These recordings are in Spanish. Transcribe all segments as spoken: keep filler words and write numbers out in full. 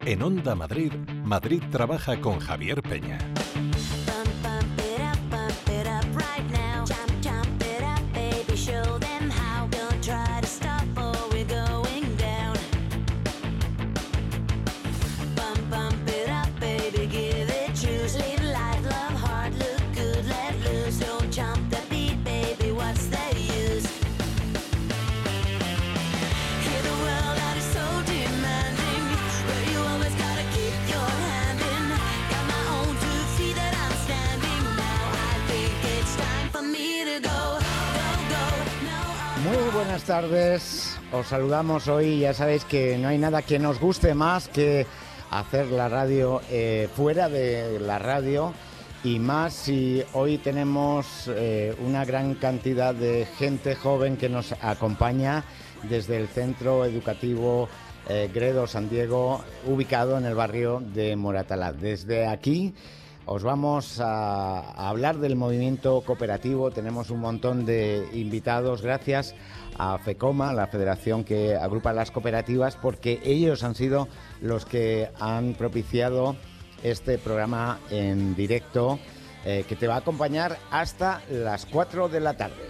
En Onda Madrid, Madrid trabaja con Javier Peña. Buenas tardes, os saludamos hoy. Ya sabéis que no hay nada que nos guste más que hacer la radio eh, fuera de la radio, y más si hoy tenemos eh, una gran cantidad de gente joven que nos acompaña desde el Centro Educativo eh, Gredo San Diego, ubicado en el barrio de Moratalá. Desde aquí os vamos a, a hablar del movimiento cooperativo. Tenemos un montón de invitados, gracias a FECOMA, la federación que agrupa las cooperativas, porque ellos han sido los que han propiciado este programa en directo eh, que te va a acompañar hasta las cuatro de la tarde.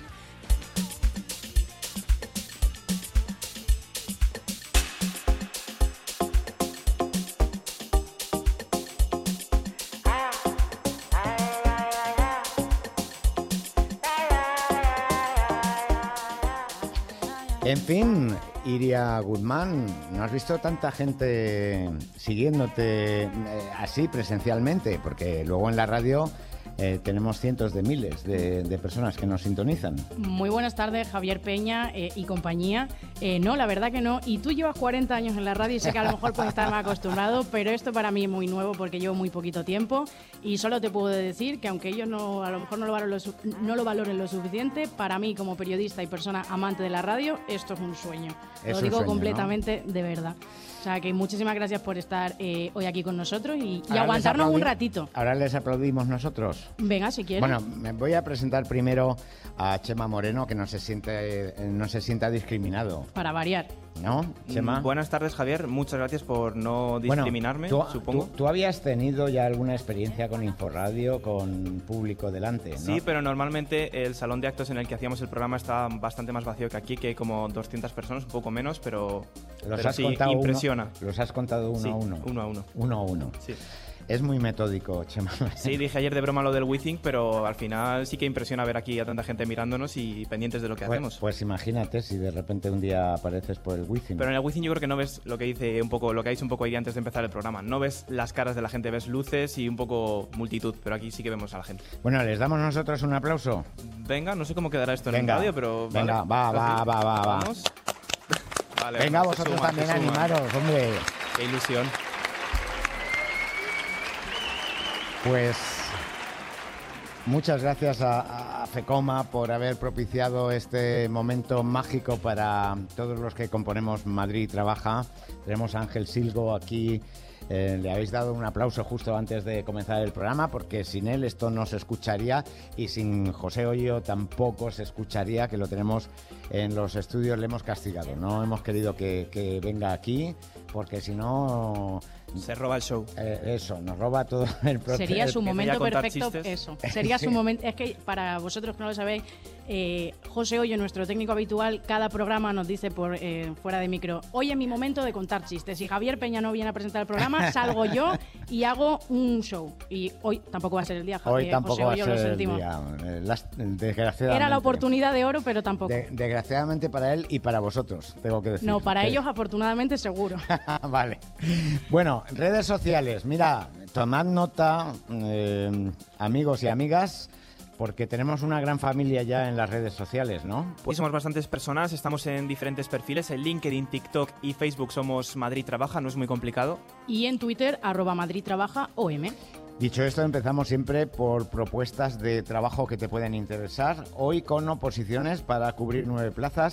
En fin, Iria Guzmán, ¿no has visto tanta gente siguiéndote eh, así presencialmente? Porque luego en la radio eh, tenemos cientos de miles de, de personas que nos sintonizan. Muy buenas tardes, Javier Peña eh, y compañía. Eh, no, la verdad que no. Y tú llevas cuarenta años en la radio y sé que a lo mejor puedes estar más acostumbrado, pero esto para mí es muy nuevo porque llevo muy poquito tiempo y solo te puedo decir que aunque ellos no, a lo mejor no lo, valoren lo, no lo valoren lo suficiente, para mí como periodista y persona amante de la radio, esto es un sueño. Es lo un digo sueño, completamente, ¿no? De verdad. O sea que muchísimas gracias por estar eh, hoy aquí con nosotros y, y Ahora aguantarnos un ratito. Ahora les aplaudimos nosotros. Venga, si quieres. Bueno, me voy a presentar primero a Chema Moreno, que no se siente, no se sienta discriminado. Para variar. ¿No, Chema? Buenas tardes, Javier. Muchas gracias por no discriminarme, bueno, tú, supongo. Tú, tú habías tenido ya alguna experiencia con Inforradio, con público delante, ¿no? Sí, pero normalmente el salón de actos en el que hacíamos el programa está bastante más vacío que aquí, que hay como doscientas personas, un poco menos, pero, los pero has sí, contado impresiona. Uno, los has contado uno sí, a uno. uno a uno. Uno a uno. Sí. Es muy metódico, Chema. Sí, dije ayer de broma lo del WeThink, pero al final sí que impresiona ver aquí a tanta gente mirándonos y pendientes de lo que pues, hacemos. Pues imagínate si de repente un día apareces por el WeThink. Pero en el WeThink yo creo que no ves lo que dice un poco, lo que ha dicho un poco ahí antes de empezar el programa. No ves las caras de la gente, ves luces y un poco multitud, pero aquí sí que vemos a la gente. Bueno, ¿les damos nosotros un aplauso? Venga, no sé cómo quedará esto en venga, el radio, pero... Venga, vale. va, va, va, va, va. Vamos. Vale, venga, venga, vosotros suma, también suma. animaros, hombre. Qué ilusión. Pues muchas gracias a, a FECOMA por haber propiciado este momento mágico para todos los que componemos Madrid Trabaja. Tenemos a Ángel Silgo aquí. Eh, le habéis dado un aplauso justo antes de comenzar el programa, porque sin él esto no se escucharía y sin José Hoyo tampoco se escucharía, que lo tenemos en los estudios. Le hemos castigado, no hemos querido que, que venga aquí, porque si no... Se roba el show. Eh, eso, nos roba todo el proceso. Sería su momento perfecto. Chistes. Eso, sería Sí. su momento. Es que para vosotros que no lo sabéis, eh, José Hoyo, nuestro técnico habitual, cada programa nos dice por eh, fuera de micro: hoy es mi momento de contar chistes. Si Javier Peña no viene a presentar el programa, salgo yo y hago un show. Y hoy tampoco va a ser el día, Javier. Hoy tampoco José va a Hoyo, ser lo el sentimos. día. Eh, las- desgraciadamente. Era la oportunidad de oro, pero tampoco. De- desgraciadamente para él y para vosotros, tengo que decir. No, para Que- ellos afortunadamente seguro. Vale. Bueno, redes sociales. Mira, tomad nota, eh, amigos y amigas, porque tenemos una gran familia ya en las redes sociales, ¿no? Pues somos bastantes personas, estamos en diferentes perfiles, en LinkedIn, TikTok y Facebook somos Madrid Trabaja, no es muy complicado. Y en Twitter, arroba Madrid Trabaja O M. Dicho esto, empezamos siempre por propuestas de trabajo que te pueden interesar. Hoy con oposiciones para cubrir nueve plazas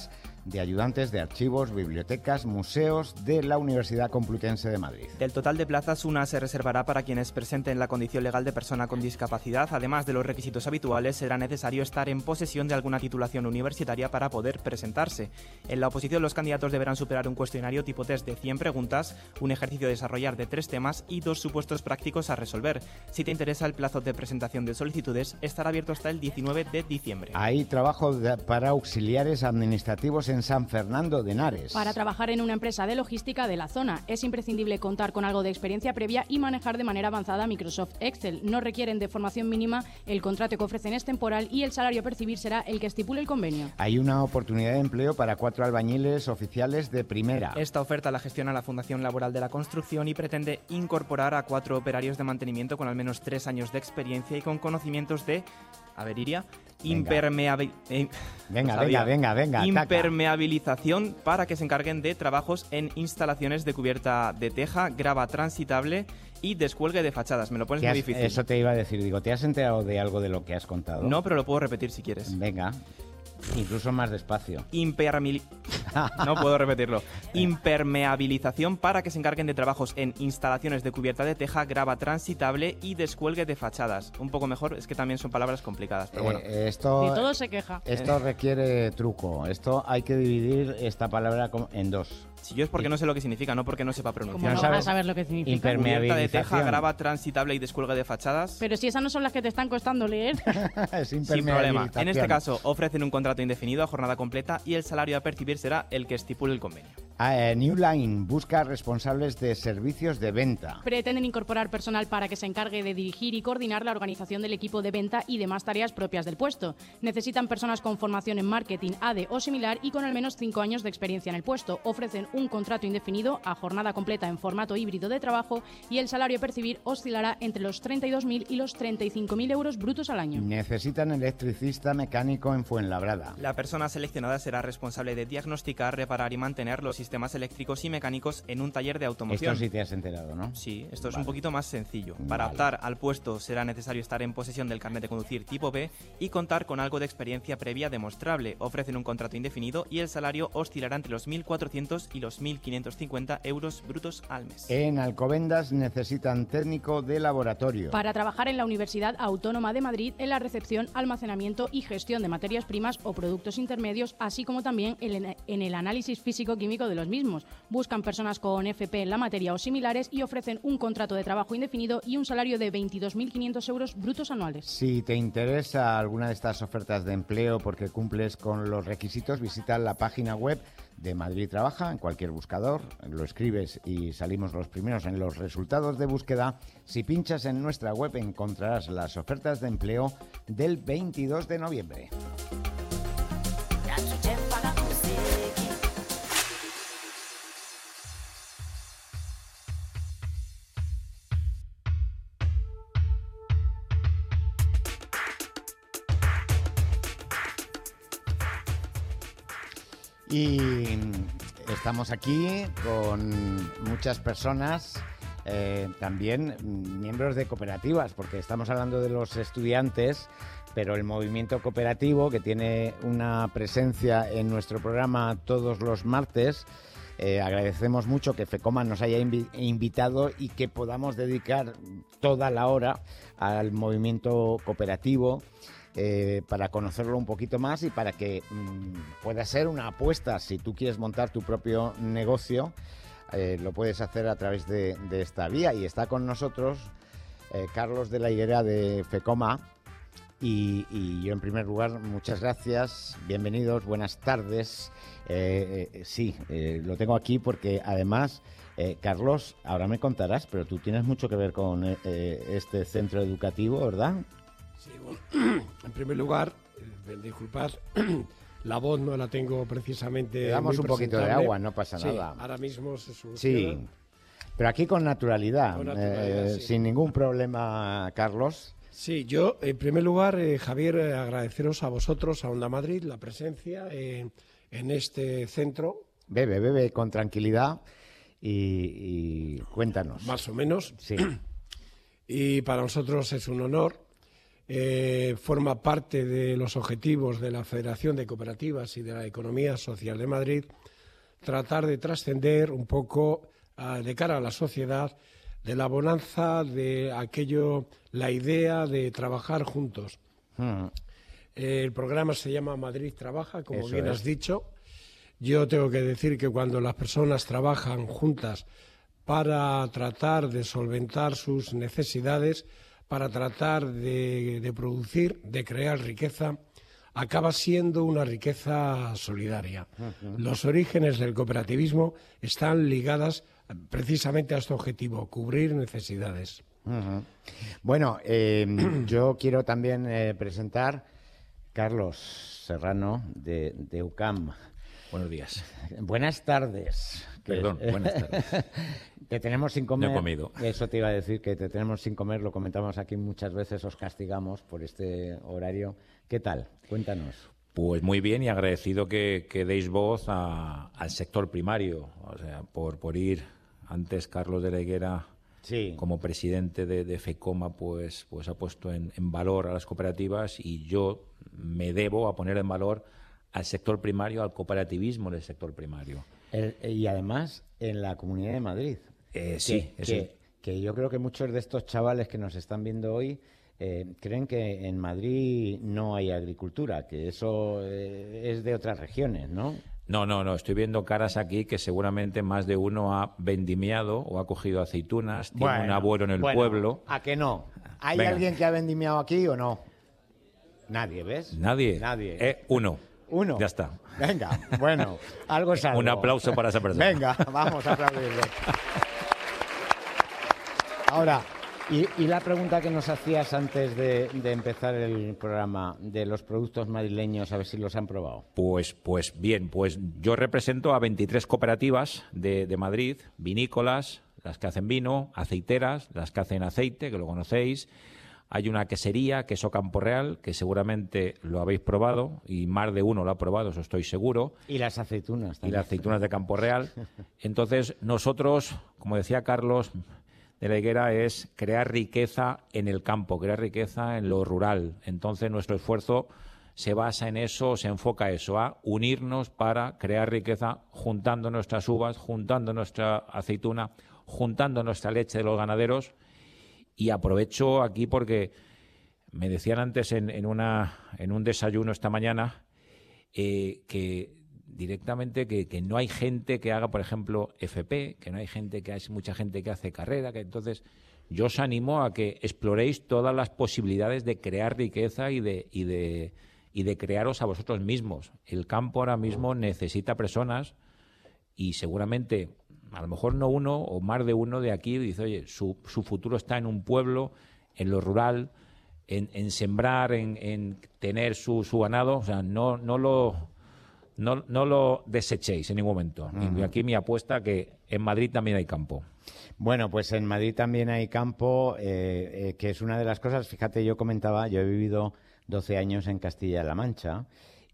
de ayudantes de archivos, bibliotecas, museos de la Universidad Complutense de Madrid. Del total de plazas, una se reservará para quienes presenten la condición legal de persona con discapacidad. Además de los requisitos habituales, será necesario estar en posesión de alguna titulación universitaria para poder presentarse. En la oposición, los candidatos deberán superar un cuestionario tipo test de cien preguntas, un ejercicio a desarrollar de tres temas y dos supuestos prácticos a resolver. Si te interesa, el plazo de presentación de solicitudes estará abierto hasta el diecinueve de diciembre. Hay trabajo de, para auxiliares administrativos en San Fernando de Henares. Para trabajar en una empresa de logística de la zona, es imprescindible contar con algo de experiencia previa y manejar de manera avanzada Microsoft Excel. No requieren de formación mínima, el contrato que ofrecen es temporal y el salario a percibir será el que estipule el convenio. Hay una oportunidad de empleo para cuatro albañiles oficiales de primera. Esta oferta la gestiona la Fundación Laboral de la Construcción y pretende incorporar a cuatro operarios de mantenimiento con al menos tres años de experiencia y con conocimientos de... A ver, Iria... Impermeabil... eh, venga, no venga, venga, venga. Impermeabilización para que se encarguen de trabajos en instalaciones de cubierta de teja, grava transitable y descuelgue de fachadas. Me lo pones muy has, difícil. Eso te iba a decir. Digo, ¿te has enterado de algo de lo que has contado? No, pero lo puedo repetir si quieres. Venga. Incluso más despacio. Impermeabil... No puedo repetirlo. Impermeabilización para que se encarguen de trabajos en instalaciones de cubierta de teja, grava transitable y descuelgue de fachadas. Un poco mejor, es que también son palabras complicadas, pero bueno. Eh, esto, De todo se queja. Esto requiere truco. Esto hay que dividir esta palabra en dos. Si yo es porque no sé lo que significa, no porque no sepa ¿Cómo pronunciar. no sabes? vas a saber lo que significa? Cubierta de teja, Impermeabilización. grava transitable y descuelgue de fachadas. Pero si esas no son las que te están costando leer. Es Sin problema. impermeabilización. En este caso, ofrecen un contrato indefinido a jornada completa y el salario a percibir será el que estipule el convenio. Ah, eh, New Line busca responsables de servicios de venta. Pretenden incorporar personal para que se encargue de dirigir y coordinar la organización del equipo de venta y demás tareas propias del puesto. Necesitan personas con formación en marketing, A D E o similar y con al menos cinco años de experiencia en el puesto. Ofrecen un contrato indefinido a jornada completa en formato híbrido de trabajo y el salario a percibir oscilará entre los treinta y dos mil y los treinta y cinco mil euros brutos al año. Necesitan electricista mecánico en Fuenlabrada. La persona seleccionada será responsable de diagnosticar, reparar y mantener los sistemas eléctricos y mecánicos en un taller de automoción. Esto sí te has enterado, ¿no? Sí, esto es Vale. un poquito más sencillo. Para Vale. optar al puesto será necesario estar en posesión del carnet de conducir tipo B y contar con algo de experiencia previa demostrable. Ofrecen un contrato indefinido y el salario oscilará entre los mil cuatrocientos y los mil quinientos cincuenta euros brutos al mes. En Alcobendas necesitan técnico de laboratorio. Para trabajar en la Universidad Autónoma de Madrid en la recepción, almacenamiento y gestión de materias primas o productos intermedios, así como también en en el análisis físico-químico de los mismos. Buscan personas con F P en la materia o similares y ofrecen un contrato de trabajo indefinido y un salario de veintidós mil quinientos euros brutos anuales. Si te interesa alguna de estas ofertas de empleo porque cumples con los requisitos, visita la página web de Madrid Trabaja en cualquier buscador, lo escribes y salimos los primeros en los resultados de búsqueda. Si pinchas en nuestra web encontrarás las ofertas de empleo del veintidós de noviembre. Y estamos aquí con muchas personas, eh, también miembros de cooperativas, porque estamos hablando de los estudiantes, pero el movimiento cooperativo, que tiene una presencia en nuestro programa todos los martes, eh, agradecemos mucho que FECOMA nos haya invi- invitado y que podamos dedicar toda la hora al movimiento cooperativo. Eh, para conocerlo un poquito más y para que mmm, pueda ser una apuesta. Si tú quieres montar tu propio negocio, eh, lo puedes hacer a través de, de esta vía. Y está con nosotros eh, Carlos de la Higuera de FECOMA. Y, y yo, en primer lugar, muchas gracias, bienvenidos, buenas tardes. Eh, eh, sí, eh, lo tengo aquí porque además, eh, Carlos, ahora me contarás, pero tú tienes mucho que ver con eh, este centro educativo, ¿verdad? Sí, bueno, en primer lugar, eh, disculpad, la voz no la tengo precisamente. Le damos muy un poquito de presentable. agua, no pasa Sí, nada. ahora mismo se soluciona. Sí, pero aquí con naturalidad, Con naturalidad, eh, sí. sin ningún problema, Carlos. Sí, yo, en primer lugar, eh, Javier, eh, agradeceros a vosotros, a Onda Madrid, la presencia eh, en este centro. Bebe, bebe con tranquilidad y, y cuéntanos. Más o menos. Sí. Y para nosotros es un honor. eh, forma parte de los objetivos de la Federación de Cooperativas y de la Economía Social de Madrid, tratar de trascender un poco uh, de cara a la sociedad de la bonanza de aquello, la idea de trabajar juntos. Mm. Eh, el programa se llama Madrid Trabaja, como Eso bien es. has dicho. Yo tengo que decir que cuando las personas trabajan juntas para tratar de solventar sus necesidades, para tratar de, de producir, de crear riqueza, acaba siendo una riqueza solidaria. Uh-huh. Los orígenes del cooperativismo están ligadas precisamente a este objetivo, cubrir necesidades. Uh-huh. Bueno, eh, yo quiero también eh, presentar Carlos Serrano de, de U C A M. Buenos días. Buenas tardes. Perdón, buenas tardes. Te tenemos sin comer. No he comido. Eso te iba a decir, que te tenemos sin comer, lo comentamos aquí muchas veces, os castigamos por este horario. ¿Qué tal? Cuéntanos. Pues muy bien y agradecido que, que deis voz a, al sector primario, o sea, por, por ir antes Carlos de la Higuera, sí, como presidente de, de FECOMA, pues, pues ha puesto en, en valor a las cooperativas y yo me debo a poner en valor al sector primario, al cooperativismo del sector primario. El, y además en la Comunidad de Madrid. Eh, sí, que, que, que yo creo que muchos de estos chavales que nos están viendo hoy eh, creen que en Madrid no hay agricultura, que eso eh, es de otras regiones, ¿no? No, no, no. Estoy viendo caras aquí que seguramente más de uno ha vendimiado o ha cogido aceitunas, tiene bueno, un abuelo en el bueno, pueblo. ¿A que no? ¿Hay Venga. alguien que ha vendimiado aquí o no? Nadie, ¿ves? Nadie. Nadie. Eh, uno. Uno. Ya está. Venga, bueno, algo es algo. Un aplauso para esa persona. Venga, vamos a aplaudirle. Ahora, y, y la pregunta que nos hacías antes de, de empezar el programa de los productos madrileños, a ver si los han probado. Pues, pues bien, pues yo represento a veintitrés cooperativas de, de Madrid, vinícolas, las que hacen vino, aceiteras, las que hacen aceite, que lo conocéis. Hay una quesería, Queso Campo Real, que seguramente lo habéis probado y más de uno lo ha probado, eso estoy seguro. Y las aceitunas también. Y las aceitunas de Campo Real. Entonces, nosotros, como decía Carlos de la Higuera, es crear riqueza en el campo, crear riqueza en lo rural. Entonces, nuestro esfuerzo se basa en eso, se enfoca a eso, a unirnos para crear riqueza juntando nuestras uvas, juntando nuestra aceituna, juntando nuestra leche de los ganaderos. Y aprovecho aquí porque me decían antes en, en, una, en un desayuno esta mañana eh, que directamente que, que no hay gente que haga, por ejemplo, F P, que no hay gente que hay mucha gente que hace carrera, que entonces yo os animo a que exploréis todas las posibilidades de crear riqueza y de, y de, y de crearos a vosotros mismos. El campo ahora mismo necesita personas y seguramente a lo mejor no uno o más de uno de aquí dice, oye, su, su futuro está en un pueblo, en lo rural, en, en sembrar, en, en tener su, su ganado. O sea, no, no, lo, no, no lo desechéis en ningún momento. Uh-huh. Y aquí mi apuesta que en Madrid también hay campo. Bueno, pues en Madrid también hay campo, eh, eh, que es una de las cosas, fíjate, yo comentaba, yo he vivido doce años en Castilla-La Mancha.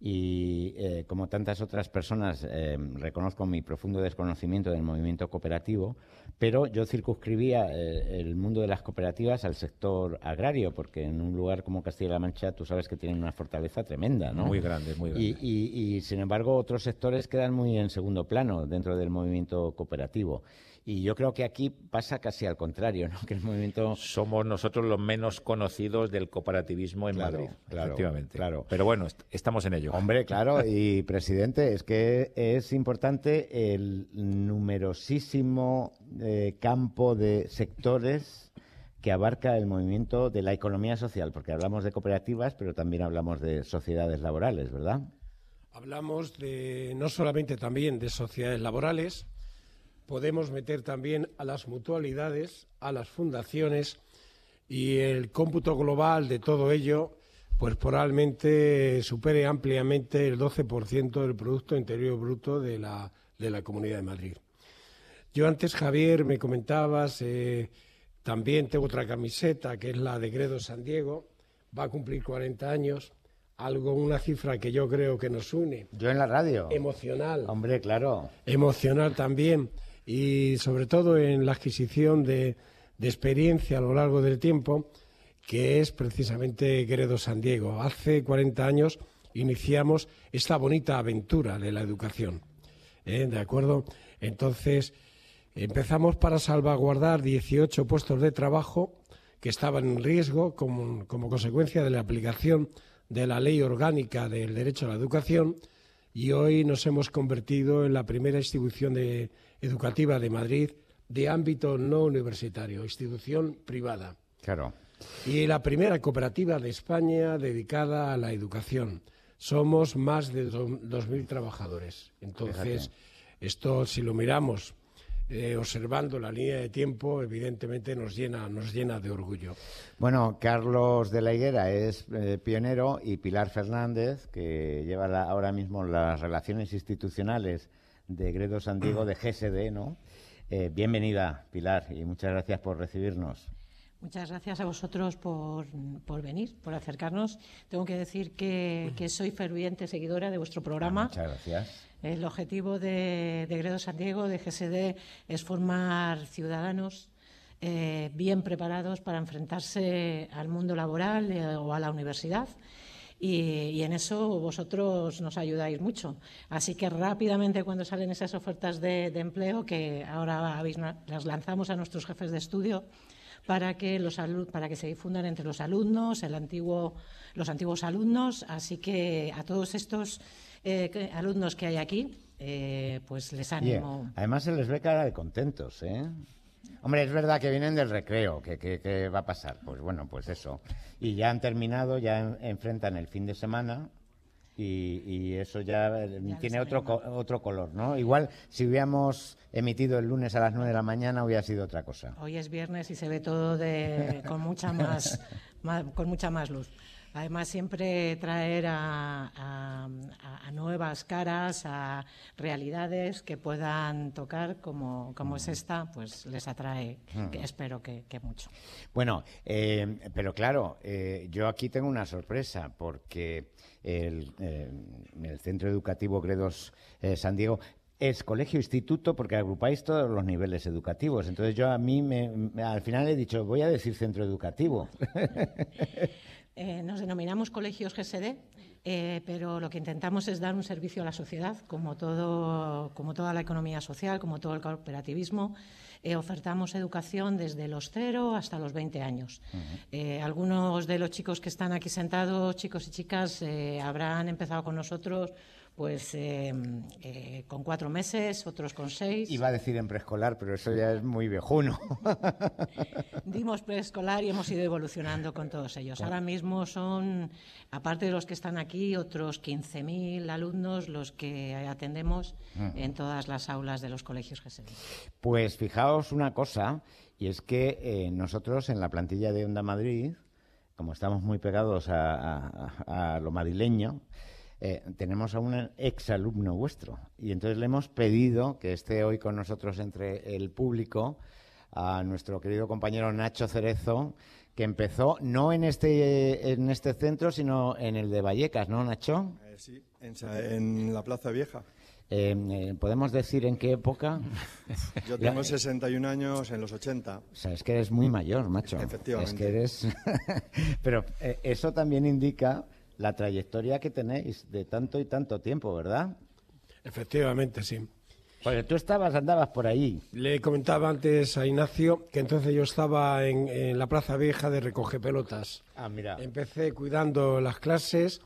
Y eh, como tantas otras personas eh, reconozco mi profundo desconocimiento del movimiento cooperativo, pero yo circunscribía eh, el mundo de las cooperativas al sector agrario, porque en un lugar como Castilla-La Mancha tú sabes que tienen una fortaleza tremenda, ¿no? Muy grande, muy grande. Y, y, y sin embargo otros sectores quedan muy en segundo plano dentro del movimiento cooperativo. Y yo creo que aquí pasa casi al contrario, ¿no? Que el movimiento... Somos nosotros los menos conocidos del cooperativismo en claro, Madrid, claro, efectivamente. Claro. Pero bueno, est- estamos en ello. Hombre, claro, y presidente, es que es importante el numerosísimo eh, campo de sectores que abarca el movimiento de la economía social, porque hablamos de cooperativas, pero también hablamos de sociedades laborales, ¿verdad? Hablamos de no solamente también de sociedades laborales, podemos meter también a las mutualidades, a las fundaciones y el cómputo global de todo ello, pues probablemente supere ampliamente el doce por ciento del Producto Interior Bruto de la, de la Comunidad de Madrid. Yo antes, Javier, me comentabas, eh, también tengo otra camiseta que es la de Gredo San Diego, va a cumplir cuarenta años. Algo, una cifra que yo creo que nos une. Yo en la radio. Emocional. Hombre, claro. Emocional también. Y sobre todo en la adquisición de, de experiencia a lo largo del tiempo, que es precisamente Gredos San Diego. Hace cuarenta años iniciamos esta bonita aventura de la educación, ¿eh? ¿De acuerdo? Entonces, empezamos para salvaguardar dieciocho puestos de trabajo que estaban en riesgo como, como consecuencia de la aplicación de la Ley Orgánica del Derecho a la Educación, y hoy nos hemos convertido en la primera institución de, educativa de Madrid de ámbito no universitario, institución privada. Claro. Y la primera cooperativa de España dedicada a la educación. Somos más de dos mil trabajadores. Entonces, Fíjate. Esto, si lo miramos eh, observando la línea de tiempo, evidentemente nos llena, nos llena de orgullo. Bueno, Carlos de la Higuera es eh, pionero, y Pilar Fernández, que lleva la, ahora mismo las relaciones institucionales de Gredos San Diego, de G S D, ¿no? Eh, bienvenida, Pilar, y muchas gracias por recibirnos. Muchas gracias a vosotros por, por venir, por acercarnos. Tengo que decir que, que soy ferviente seguidora de vuestro programa. Muchas gracias. El objetivo de, de Gredos San Diego, de G S D, es formar ciudadanos eh, bien preparados para enfrentarse al mundo laboral eh, o a la universidad. Y, y en eso vosotros nos ayudáis mucho. Así que rápidamente, cuando salen esas ofertas de, de empleo, que ahora habéis, las lanzamos a nuestros jefes de estudio, para que los para que se difundan entre los alumnos, el antiguo, los antiguos alumnos. Así que a todos estos eh, que, alumnos que hay aquí, eh, pues les animo. Yeah. Además se les ve cara de contentos, ¿eh? Hombre, es verdad que vienen del recreo, que, que, que va a pasar. Pues bueno, pues eso. Y ya han terminado, ya en, enfrentan el fin de semana. Y, y eso ya, ya tiene otro, co otro color, ¿no? Igual si hubiéramos emitido el lunes a las nueve de la mañana hubiera sido otra cosa. Hoy es viernes y se ve todo de, con, mucha más, más, con mucha más luz. Además, siempre traer a, a, a nuevas caras, a realidades que puedan tocar, como, como es esta, pues les atrae, que espero que, que mucho. Bueno, eh, pero claro, eh, yo aquí tengo una sorpresa, porque el, eh, el Centro Educativo Gredos eh, San Diego es colegio-instituto, porque agrupáis todos los niveles educativos. Entonces yo a mí, me, me, al final he dicho, voy a decir centro educativo. Eh, nos denominamos colegios G S D, eh, pero lo que intentamos es dar un servicio a la sociedad, como, todo, como toda la economía social, como todo el cooperativismo. Eh, ofertamos educación desde los cero hasta los veinte años. Uh-huh. eh, algunos de los chicos que están aquí sentados, chicos y chicas, eh, habrán empezado con nosotros pues eh, eh, con cuatro meses, otros con seis. Iba a decir en preescolar, pero eso ya es muy viejuno. Dimos preescolar y hemos ido evolucionando con todos ellos. Ahora mismo son, aparte de los que están aquí, otros quince mil alumnos los que atendemos uh-huh. en todas las aulas de los colegios G S D. Pues fijaos una cosa, y es que eh, nosotros en la plantilla de Onda Madrid, como estamos muy pegados a, a, a lo madrileño, Eh, tenemos a un exalumno vuestro, y entonces le hemos pedido que esté hoy con nosotros entre el público a nuestro querido compañero Nacho Cerezo, que empezó no en este en este centro, sino en el de Vallecas, ¿no, Nacho? Eh, sí, en, en la Plaza Vieja. Eh, eh, ¿Podemos decir en qué época? Yo tengo sesenta y un años, en los ochenta. O sea, es que eres muy mayor, macho. Efectivamente. Es que eres... Pero eh, eso también indica la trayectoria que tenéis de tanto y tanto tiempo, ¿verdad? Efectivamente, sí. Porque tú estabas, andabas por ahí. Le comentaba antes a Ignacio que entonces yo estaba en, en la Plaza Vieja de recoge pelotas. Ah, mira. Empecé cuidando las clases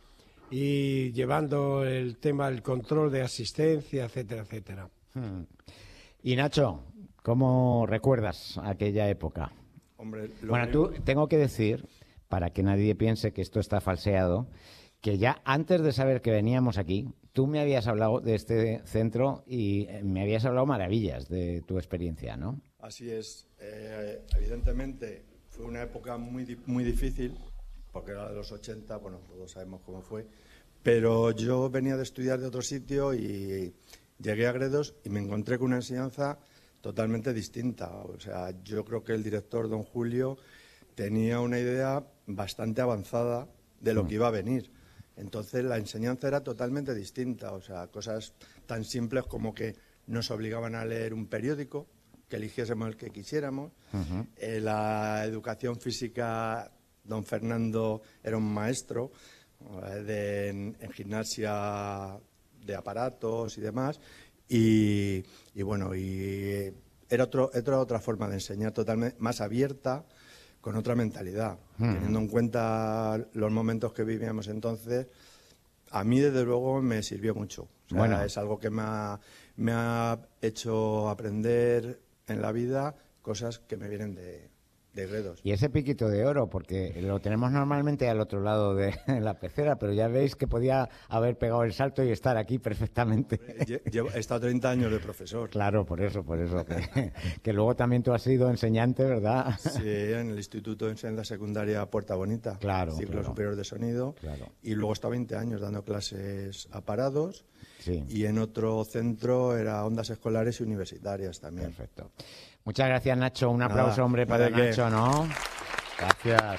y llevando el tema del control de asistencia, etcétera, etcétera. Hmm. Y Nacho, ¿cómo recuerdas aquella época? Hombre, lo bueno, único... tú tengo que decir, para que nadie piense que esto está falseado, que ya antes de saber que veníamos aquí, tú me habías hablado de este centro y me habías hablado maravillas de tu experiencia, ¿no? Así es. Eh, evidentemente fue una época muy, muy difícil, porque era de los ochenta, bueno, todos sabemos cómo fue, pero yo venía de estudiar de otro sitio y llegué a Gredos y me encontré con una enseñanza totalmente distinta. O sea, yo creo que el director, don Julio, tenía una idea bastante avanzada de lo que iba a venir. Entonces la enseñanza era totalmente distinta, o sea, cosas tan simples como que nos obligaban a leer un periódico, que eligiésemos el que quisiéramos. Uh-huh. eh, la educación física don Fernando era un maestro de, en, en gimnasia de aparatos y demás, y, y bueno, y era, otro, era otra forma de enseñar totalmente más abierta, con otra mentalidad, mm. teniendo en cuenta los momentos que vivíamos entonces. A mí, desde luego, me sirvió mucho. O sea, bueno. Es algo que me ha, me ha hecho aprender en la vida cosas que me vienen de, de Gredos. Y ese piquito de oro, porque lo tenemos normalmente al otro lado de la pecera, pero ya veis que podía haber pegado el salto y estar aquí perfectamente. Llevo, he estado treinta años de profesor. Claro, por eso, por eso. Que, que luego también tú has sido enseñante, ¿verdad? Sí, en el Instituto de Enseñanza Secundaria Puerta Bonita. Claro. Ciclo claro. superior de sonido. Claro. Y luego he estado veinte años dando clases a parados. Sí. Y en otro centro era ondas escolares y universitarias también. Perfecto. Muchas gracias, Nacho. Un aplauso, Nada, hombre, para Nacho, qué. ¿no? Gracias.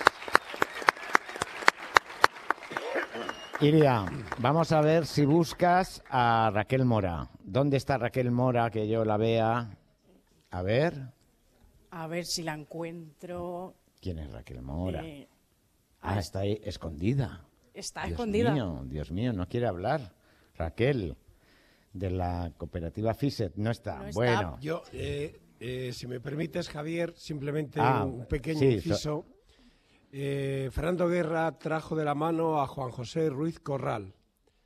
Iria, vamos a ver si buscas a Raquel Mora. ¿Dónde está Raquel Mora? Que yo la vea. A ver. A ver si la encuentro. ¿Quién es Raquel Mora? Eh, ah, está ahí escondida. Está Dios escondida. Mío, Dios mío, no quiere hablar. Raquel, de la cooperativa FISET, no está. No está. Bueno. Yo, eh, eh, si me permites, Javier, simplemente Ah, un pequeño sí, inciso. so- Eh, Fernando Guerra trajo de la mano a Juan José Ruiz Corral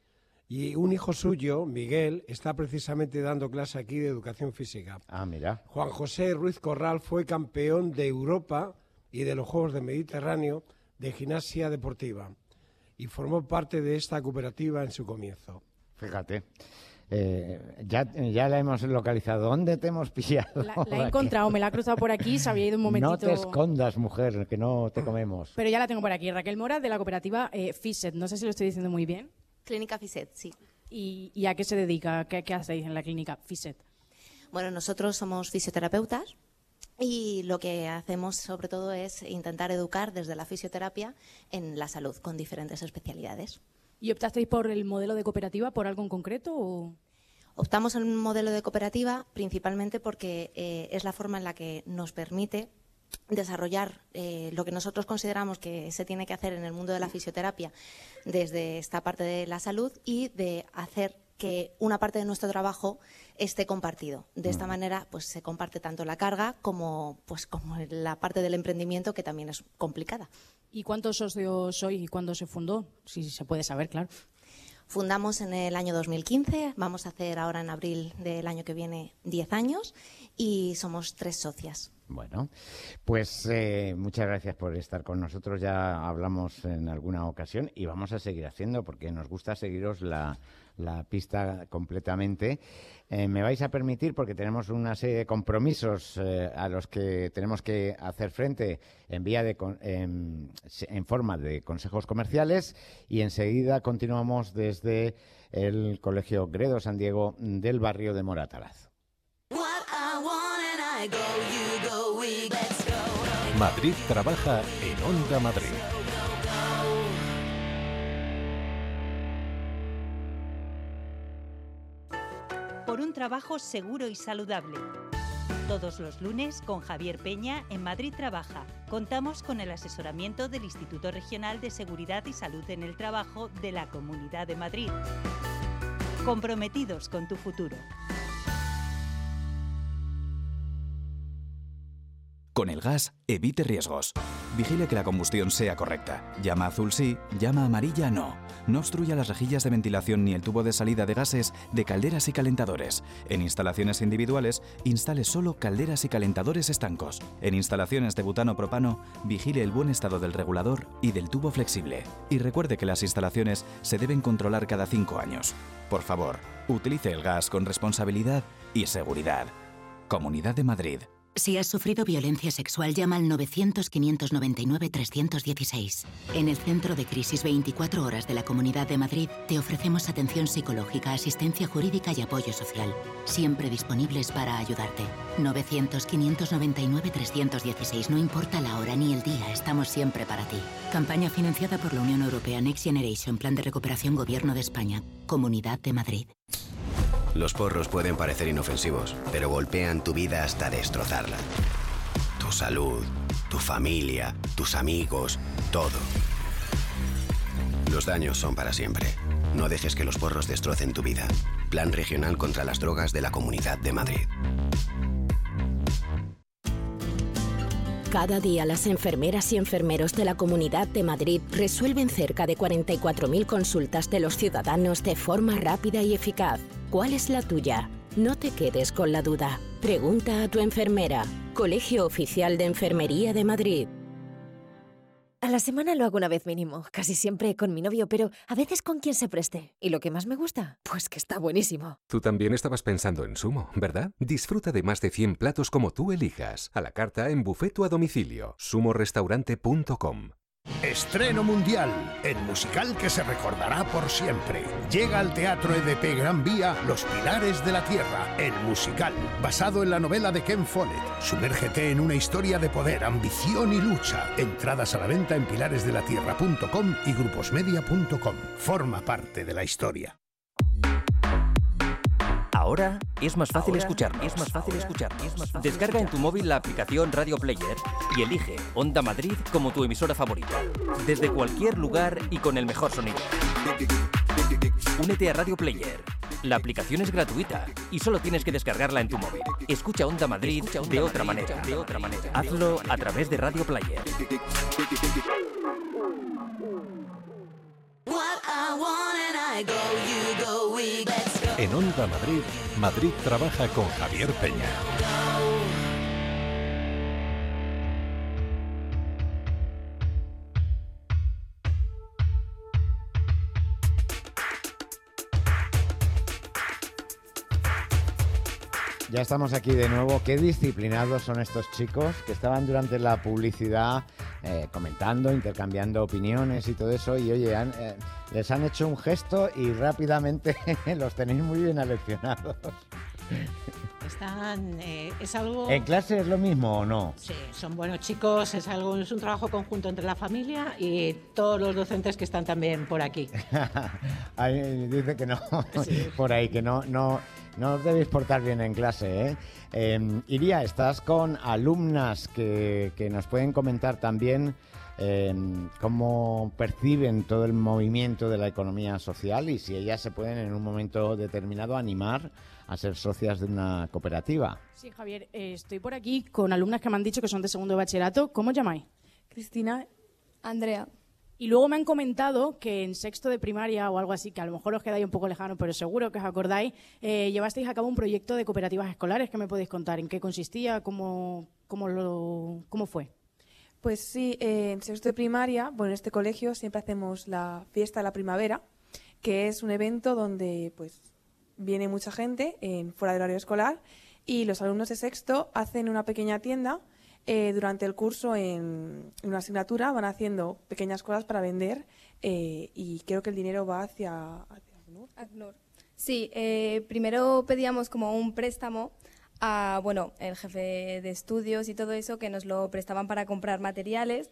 y un hijo suyo, Miguel, está precisamente dando clase aquí de educación física. Ah, mira. Juan José Ruiz Corral fue campeón de Europa y de los Juegos del Mediterráneo de gimnasia deportiva y formó parte de esta cooperativa en su comienzo. Fíjate. Eh, ya, ya la hemos localizado. ¿Dónde te hemos pillado? La, la he encontrado, me la ha cruzado por aquí, se había ido un momentito. No te escondas, mujer, que no te comemos. Pero ya la tengo por aquí. Raquel Mora, de la cooperativa eh, FISET. No sé si lo estoy diciendo muy bien. Clínica FISET, sí. ¿Y, y a qué se dedica? ¿Qué, qué hacéis en la clínica FISET? Bueno, nosotros somos fisioterapeutas y lo que hacemos sobre todo es intentar educar desde la fisioterapia en la salud con diferentes especialidades. ¿Y optasteis por el modelo de cooperativa, por algo en concreto? O... Optamos en un modelo de cooperativa principalmente porque eh, es la forma en la que nos permite desarrollar eh, lo que nosotros consideramos que se tiene que hacer en el mundo de la fisioterapia desde esta parte de la salud y de hacer que una parte de nuestro trabajo esté compartido. De esta manera, pues se comparte tanto la carga como, pues, como la parte del emprendimiento, que también es complicada. ¿Y cuántos socios sois y cuándo se fundó? Si se puede saber, claro. Fundamos en el año dos mil quince, vamos a hacer ahora en abril del año que viene diez años y somos tres socias. Bueno, pues eh, muchas gracias por estar con nosotros. Ya hablamos en alguna ocasión y vamos a seguir haciendo porque nos gusta seguiros la, la pista completamente. Eh, me vais a permitir, porque tenemos una serie de compromisos eh, a los que tenemos que hacer frente en, vía de, en, en forma de consejos comerciales, y enseguida continuamos desde el Colegio Gredos San Diego del barrio de Moratalaz. Madrid trabaja en Onda Madrid. Por un trabajo seguro y saludable. Todos los lunes con Javier Peña en Madrid Trabaja. Contamos con el asesoramiento del Instituto Regional de Seguridad y Salud en el Trabajo de la Comunidad de Madrid. Comprometidos con tu futuro. Con el gas, evite riesgos. Vigile que la combustión sea correcta. Llama azul sí, llama amarilla no. No obstruya las rejillas de ventilación ni el tubo de salida de gases de calderas y calentadores. En instalaciones individuales, instale solo calderas y calentadores estancos. En instalaciones de butano-propano, vigile el buen estado del regulador y del tubo flexible. Y recuerde que las instalaciones se deben controlar cada cinco años. Por favor, utilice el gas con responsabilidad y seguridad. Comunidad de Madrid. Si has sufrido violencia sexual, llama al novecientos, quinientos noventa y nueve, trescientos dieciséis. En el Centro de Crisis veinticuatro Horas de la Comunidad de Madrid te ofrecemos atención psicológica, asistencia jurídica y apoyo social. Siempre disponibles para ayudarte. novecientos, quinientos noventa y nueve, trescientos dieciséis. No importa la hora ni el día, estamos siempre para ti. Campaña financiada por la Unión Europea Next Generation, Plan de Recuperación Gobierno de España. Comunidad de Madrid. Los porros pueden parecer inofensivos, pero golpean tu vida hasta destrozarla. Tu salud, tu familia, tus amigos, todo. Los daños son para siempre. No dejes que los porros destrocen tu vida. Plan Regional contra las Drogas de la Comunidad de Madrid. Cada día las enfermeras y enfermeros de la Comunidad de Madrid resuelven cerca de cuarenta y cuatro mil consultas de los ciudadanos de forma rápida y eficaz. ¿Cuál es la tuya? No te quedes con la duda. Pregunta a tu enfermera. Colegio Oficial de Enfermería de Madrid. A la semana lo hago una vez mínimo, casi siempre con mi novio, pero a veces con quien se preste. ¿Y lo que más me gusta? Pues que está buenísimo. Tú también estabas pensando en Sumo, ¿verdad? Disfruta de más de cien platos como tú elijas. A la carta en buffet o a domicilio. sumo restaurante punto com. Estreno mundial, el musical que se recordará por siempre. Llega al Teatro E D P Gran Vía Los Pilares de la Tierra, el musical, basado en la novela de Ken Follett. Sumérgete en una historia de poder, ambición y lucha. Entradas a la venta en pilares de la tierra punto com y gruposmedia punto com. Forma parte de la historia. Ahora es más fácil Ahora escucharnos. es más fácil escucharnos. Es más fácil Descarga escuchar. en tu móvil la aplicación Radio Player y elige Onda Madrid como tu emisora favorita. Desde cualquier lugar y con el mejor sonido. Únete a Radio Player. La aplicación es gratuita y solo tienes que descargarla en tu móvil. Escucha Onda Madrid Escucha Onda de otra Madrid manera. de otra manera. Hazlo a través de Radio Player. En Onda Madrid, Madrid trabaja con Javier Peña. Ya estamos aquí de nuevo. Qué disciplinados son estos chicos que estaban durante la publicidad eh, comentando, intercambiando opiniones y todo eso. Y oye, han, eh, les han hecho un gesto y rápidamente los tenéis muy bien aleccionados. Están, eh, es algo... ¿En clase es lo mismo o no? Sí, son buenos chicos, es algo, es un trabajo conjunto entre la familia y todos los docentes que están también por aquí. Ahí dice que no, Sí. por ahí, que no, no, no os debéis portar bien en clase, ¿eh? Eh, Iria, estás con alumnas que, que nos pueden comentar también eh, cómo perciben todo el movimiento de la economía social y si ellas se pueden en un momento determinado animar a ser socias de una cooperativa. Sí, Javier, eh, estoy por aquí con alumnas que me han dicho que son de segundo de bachillerato. ¿Cómo os llamáis? Cristina, Andrea. Y luego me han comentado que en sexto de primaria o algo así, que a lo mejor os quedáis un poco lejanos, pero seguro que os acordáis, eh, llevasteis a cabo un proyecto de cooperativas escolares. ¿Qué me podéis contar? ¿En qué consistía? ¿Cómo, cómo, lo, cómo fue? Pues sí, eh, en sexto de primaria, bueno, en este colegio siempre hacemos la fiesta de la primavera, que es un evento donde pues viene mucha gente en, fuera del horario escolar y los alumnos de sexto hacen una pequeña tienda. Eh, durante el curso en, en una asignatura van haciendo pequeñas cosas para vender eh, y creo que el dinero va hacia, hacia ACNUR. ACNUR. Sí, eh, primero pedíamos como un préstamo a, bueno, el jefe de estudios y todo eso, que nos lo prestaban para comprar materiales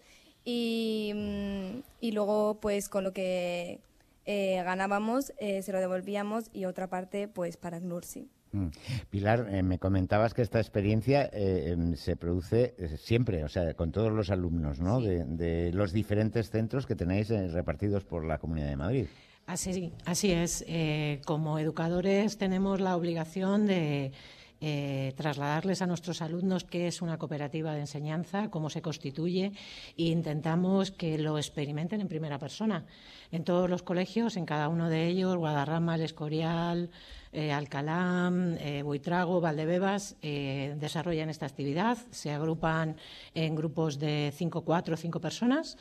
y, mm, y luego pues con lo que eh, ganábamos eh, se lo devolvíamos y otra parte pues para ACNUR, sí. Pilar, eh, me comentabas que esta experiencia eh, se produce eh, siempre, o sea, con todos los alumnos, ¿no? Sí. De, de los diferentes centros que tenéis eh, repartidos por la Comunidad de Madrid. Así, así es. Eh, como educadores tenemos la obligación de eh, trasladarles a nuestros alumnos qué es una cooperativa de enseñanza, cómo se constituye e intentamos que lo experimenten en primera persona. En todos los colegios, en cada uno de ellos, Guadarrama, El Escorial, eh, Alcalá, eh, Buitrago, Valdebebas, eh, desarrollan esta actividad. Se agrupan en grupos de cinco, cuatro, cinco personas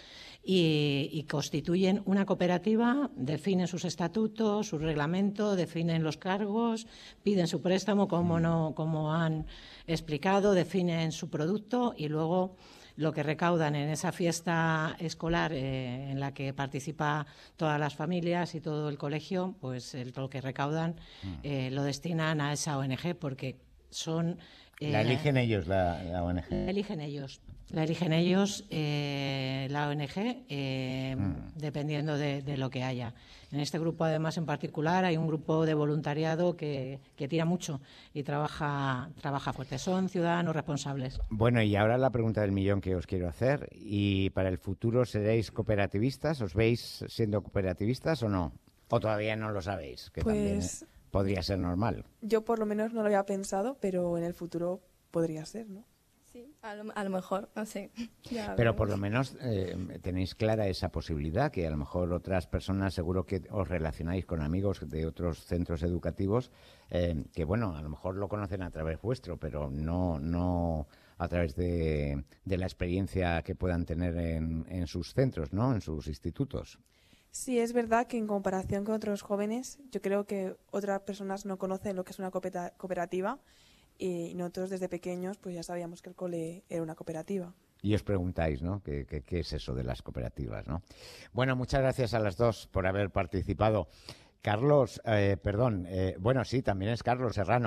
y, y constituyen una cooperativa, definen sus estatutos, su reglamento, definen los cargos, piden su préstamo, como, no, como han explicado, definen su producto y luego lo que recaudan en esa fiesta escolar eh, en la que participa todas las familias y todo el colegio, pues el, lo que recaudan eh, lo destinan a esa O N G porque son La Eh, eligen ellos, la, la O N G. La eligen ellos. La eligen ellos, eh, la O N G, eh, Mm. dependiendo de, de lo que haya. En este grupo, además, en particular, hay un grupo de voluntariado que, que tira mucho y trabaja, trabaja fuerte. Son ciudadanos responsables. Bueno, y ahora la pregunta del millón que os quiero hacer. ¿Y para el futuro seréis cooperativistas? ¿Os veis siendo cooperativistas o no? ¿O todavía no lo sabéis? Que también Pues podría ser normal. yo por lo menos no lo había pensado, pero en el futuro podría ser, ¿no? Sí, a lo, a lo mejor, no sé. Ya Pero veremos. por lo menos eh, tenéis clara esa posibilidad, que a lo mejor otras personas, seguro que os relacionáis con amigos de otros centros educativos, eh, que bueno, a lo mejor lo conocen a través vuestro, pero no, no a través de, de la experiencia que puedan tener en, en sus centros, ¿no? En sus institutos. Sí, es verdad que en comparación con otros jóvenes, yo creo que otras personas no conocen lo que es una coopera- cooperativa y nosotros desde pequeños pues ya sabíamos que el cole era una cooperativa. Y os preguntáis, ¿no? ¿Qué, qué, qué es eso de las cooperativas, ¿no? Bueno, muchas gracias a las dos por haber participado. Carlos, eh, perdón, eh, bueno, sí, también es Carlos Serrano.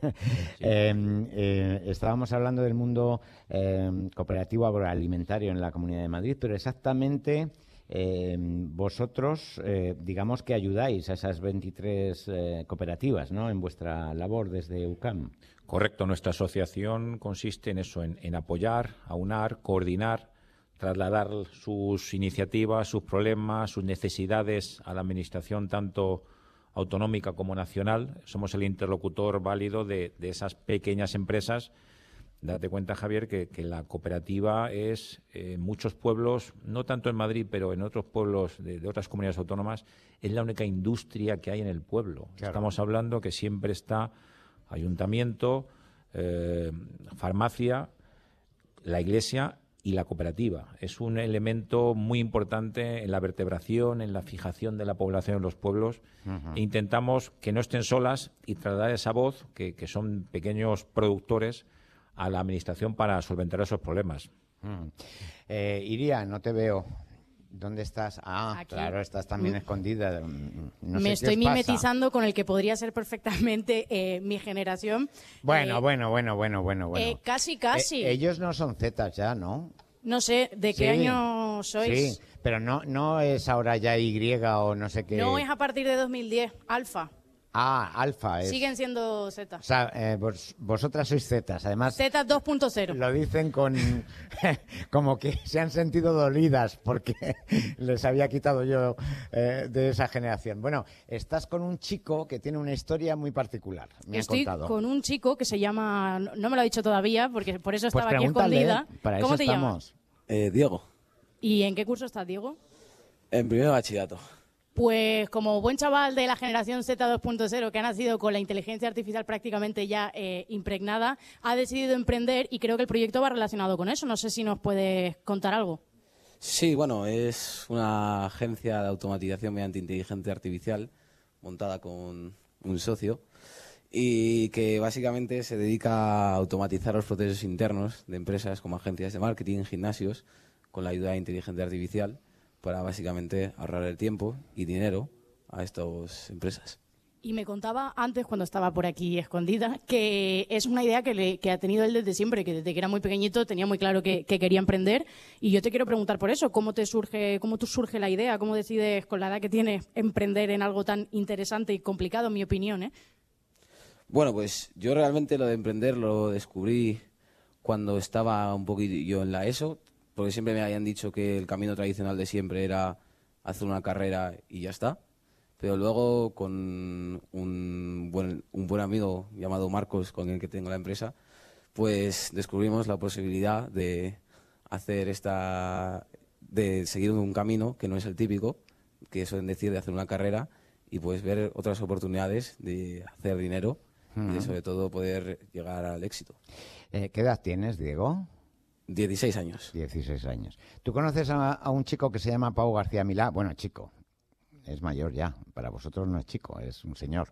eh, eh, estábamos hablando del mundo eh, cooperativo agroalimentario en la Comunidad de Madrid, pero exactamente eh, vosotros, eh, digamos que ayudáis a esas veintitrés eh, cooperativas, ¿no? En vuestra labor desde U C A M. Correcto, nuestra asociación consiste en eso, en, en apoyar, aunar, coordinar, trasladar sus iniciativas, sus problemas, sus necesidades a la Administración tanto autonómica como nacional. Somos el interlocutor válido de, de esas pequeñas empresas. Date cuenta, Javier, que, que la cooperativa es en muchos pueblos, no tanto en Madrid, pero en otros pueblos de, de otras comunidades autónomas, es la única industria que hay en el pueblo. Claro. Estamos hablando que siempre está ayuntamiento, eh, farmacia, la iglesia y la cooperativa. Es un elemento muy importante en la vertebración, en la fijación de la población en los pueblos. Ujú. E intentamos que no estén solas y trasladar esa voz, que, que son pequeños productores, a la Administración para solventar esos problemas. Mm. Eh, Iria, no te veo. ¿Dónde estás? Ah, Aquí. claro, estás también Mm. escondida. Mm, no sé Me qué estoy os pasa. mimetizando con el que podría ser perfectamente eh, mi generación. Bueno, Eh, bueno, bueno, bueno, bueno, bueno. eh, casi, casi. Eh, ellos no son zetas ya, ¿no? No sé, ¿de qué Sí, año sois? Sí, pero no, no es ahora ya Y o no sé qué. No es a partir de dos mil diez, alfa. Ah, alfa es. Siguen siendo Z. O sea, eh, vos- vosotras sois zetas, además. Z dos punto cero. Lo dicen con como que se han sentido dolidas porque les había quitado yo eh, de esa generación. Bueno, estás con un chico que tiene una historia muy particular, me Estoy han contado. con un chico que se llama, no no me lo ha dicho todavía, porque por eso Pues estaba aquí pregúntale, escondida. para ¿Cómo eso te llamas? estamos. Eh, Diego, ¿Y en qué curso estás, Diego? en primer bachillerato. Pues como buen chaval de la generación Z dos punto cero que ha nacido con la inteligencia artificial prácticamente ya eh, impregnada, ha decidido emprender y creo que el proyecto va relacionado con eso. No sé si nos puedes contar algo. Sí, bueno, es una agencia de automatización mediante inteligencia artificial montada con un socio y que básicamente se dedica a automatizar los procesos internos de empresas como agencias de marketing, gimnasios, con la ayuda de inteligencia artificial para básicamente ahorrar el tiempo y dinero a estas empresas. Y me contaba antes, cuando estaba por aquí escondida, que es una idea que, le- que ha tenido él desde siempre, que desde que era muy pequeñito tenía muy claro que, que quería emprender. Y yo te quiero preguntar por eso, ¿cómo te surge, cómo te surge la idea? ¿Cómo decides, con la edad que tienes, emprender en algo tan interesante y complicado, en mi opinión, ¿eh? Bueno, pues yo realmente lo de emprender lo descubrí cuando estaba un poquillo en la ESO, porque siempre me habían dicho que el camino tradicional de siempre era hacer una carrera y ya está. Pero luego con un buen, un buen amigo llamado Marcos, con el que tengo la empresa, pues descubrimos la posibilidad de hacer esta, de seguir un camino que no es el típico, que suelen decir de hacer una carrera y pues ver otras oportunidades de hacer dinero y de Ujú. sobre todo poder llegar al éxito. Eh, ¿Qué edad tienes, Diego? dieciséis años. dieciséis años. ¿Tú conoces a, a un chico que se llama Pau García Milá? Bueno, chico, es mayor ya. Para vosotros no es chico, es un señor.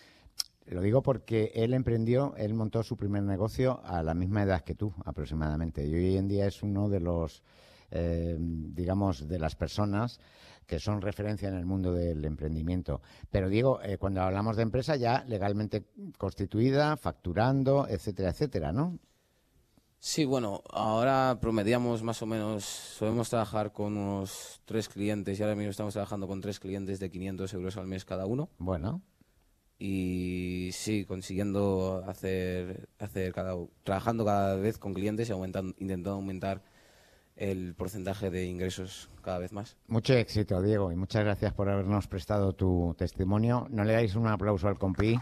Lo digo porque él emprendió, él montó su primer negocio a la misma edad que tú, aproximadamente. Y hoy en día es uno de los eh, digamos, de las personas que son referencia en el mundo del emprendimiento. Pero Diego, eh, cuando hablamos de empresa ya legalmente constituida, facturando, etcétera, etcétera, ¿no? Sí, bueno, ahora promediamos más o menos, solemos trabajar con unos tres clientes y ahora mismo estamos trabajando con tres clientes de quinientos euros al mes cada uno. Bueno. Y sí, consiguiendo hacer, hacer cada, trabajando cada vez con clientes y aumentando, intentando aumentar el porcentaje de ingresos cada vez más. Mucho éxito, Diego, y muchas gracias por habernos prestado tu testimonio. ¿No le dais un aplauso al compi?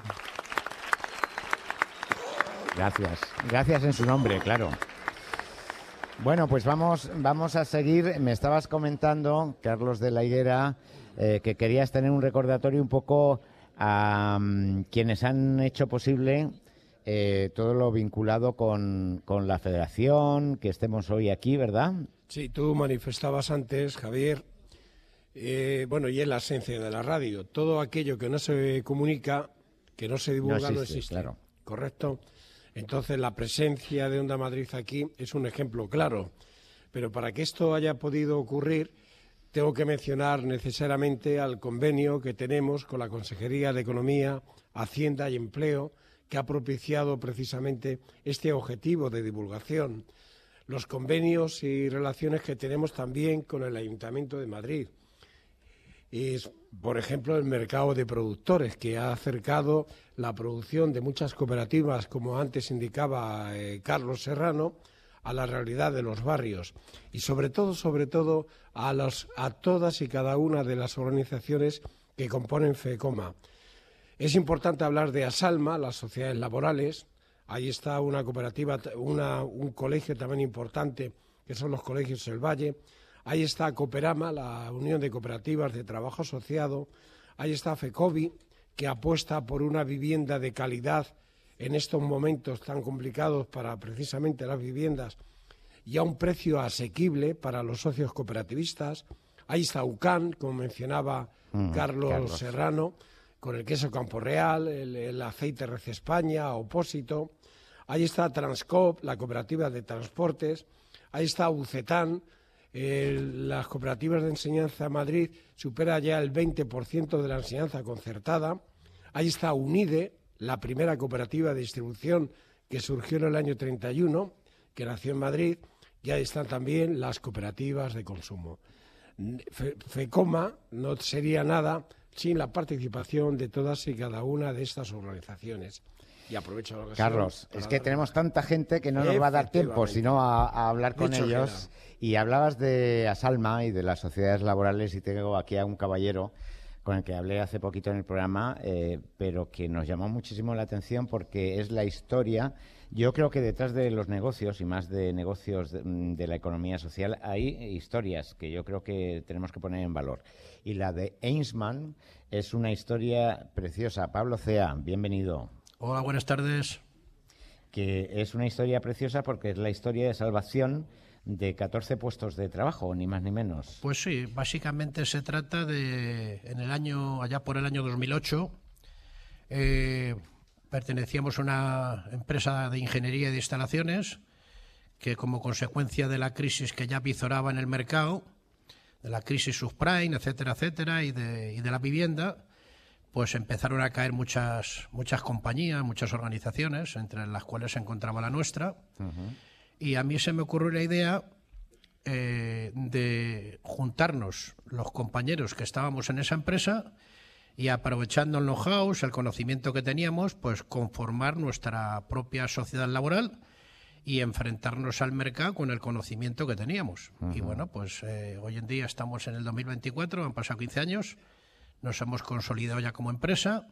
Gracias. Gracias en su nombre, claro. Bueno, pues vamos, vamos a seguir. Me estabas comentando, Carlos de la Higuera, eh, que querías tener un recordatorio un poco a um, quienes han hecho posible eh, todo lo vinculado con, con la federación, que estemos hoy aquí, ¿verdad? Sí, tú manifestabas antes, Javier, eh, bueno, y es la esencia de la radio. Todo aquello que no se comunica, que no se divulga, no existe. No existe. Claro. ¿Correcto? Entonces, la presencia de Onda Madrid aquí es un ejemplo claro. Pero para que esto haya podido ocurrir, tengo que mencionar necesariamente al convenio que tenemos con la Consejería de Economía, Hacienda y Empleo, que ha propiciado precisamente este objetivo de divulgación. Los convenios y relaciones que tenemos también con el Ayuntamiento de Madrid. Es, por ejemplo, el mercado de productores, que ha acercado la producción de muchas cooperativas, como antes indicaba eh, Carlos Serrano, a la realidad de los barrios y, sobre todo, sobre todo, a, los, a todas y cada una de las organizaciones que componen FECOMA. Es importante hablar de ASALMA, las sociedades laborales. Ahí está una cooperativa, una, un colegio también importante, que son los colegios del Valle. Ahí está Cooperama, la Unión de Cooperativas de Trabajo Asociado. Ahí está FECOBI, que apuesta por una vivienda de calidad en estos momentos tan complicados para precisamente las viviendas y a un precio asequible para los socios cooperativistas. Ahí está UCAN, como mencionaba mm, Carlos, Carlos Serrano, con el queso Campo Real, el, el aceite Rece España, Opósito. Ahí está Transcop, la cooperativa de transportes. Ahí está UCETAN. El, las cooperativas de enseñanza de Madrid supera ya el veinte por ciento de la enseñanza concertada. Ahí está UNIDE, la primera cooperativa de distribución que surgió en el año treinta y uno, que nació en Madrid, y ahí están también las cooperativas de consumo. Fe, FECOMA no sería nada sin la participación de todas y cada una de estas organizaciones. Y aprovecho la ocasión. Carlos, es que tenemos tanta gente que no nos va a dar tiempo, sino a, a hablar con Dicho ellos. Y hablabas de ASALMA y de las sociedades laborales, y tengo aquí a un caballero con el que hablé hace poquito en el programa, eh, pero que nos llamó muchísimo la atención porque es la historia. Yo creo que detrás de los negocios, y más de negocios de, de la economía social, hay historias que yo creo que tenemos que poner en valor. Y la de Eisman es una historia preciosa. Pablo Cea, bienvenido. Hola, buenas tardes. Que es una historia preciosa porque es la historia de salvación de catorce puestos de trabajo, ni más ni menos. Pues sí, básicamente se trata de, en el año, allá por el año dos mil ocho, eh, pertenecíamos a una empresa de ingeniería y de instalaciones que, como consecuencia de la crisis que ya avizoraba en el mercado, de la crisis subprime, etcétera, etcétera, y de, y de la vivienda, pues empezaron a caer muchas, muchas compañías, muchas organizaciones, entre las cuales se encontraba la nuestra. Uh-huh. Y a mí se me ocurrió la idea eh, de juntarnos los compañeros que estábamos en esa empresa y, aprovechando el know-how, el conocimiento que teníamos, pues conformar nuestra propia sociedad laboral y enfrentarnos al mercado con el conocimiento que teníamos. Uh-huh. Y bueno, pues eh, hoy en día estamos en el dos mil veinticuatro, han pasado quince años, nos hemos consolidado ya como empresa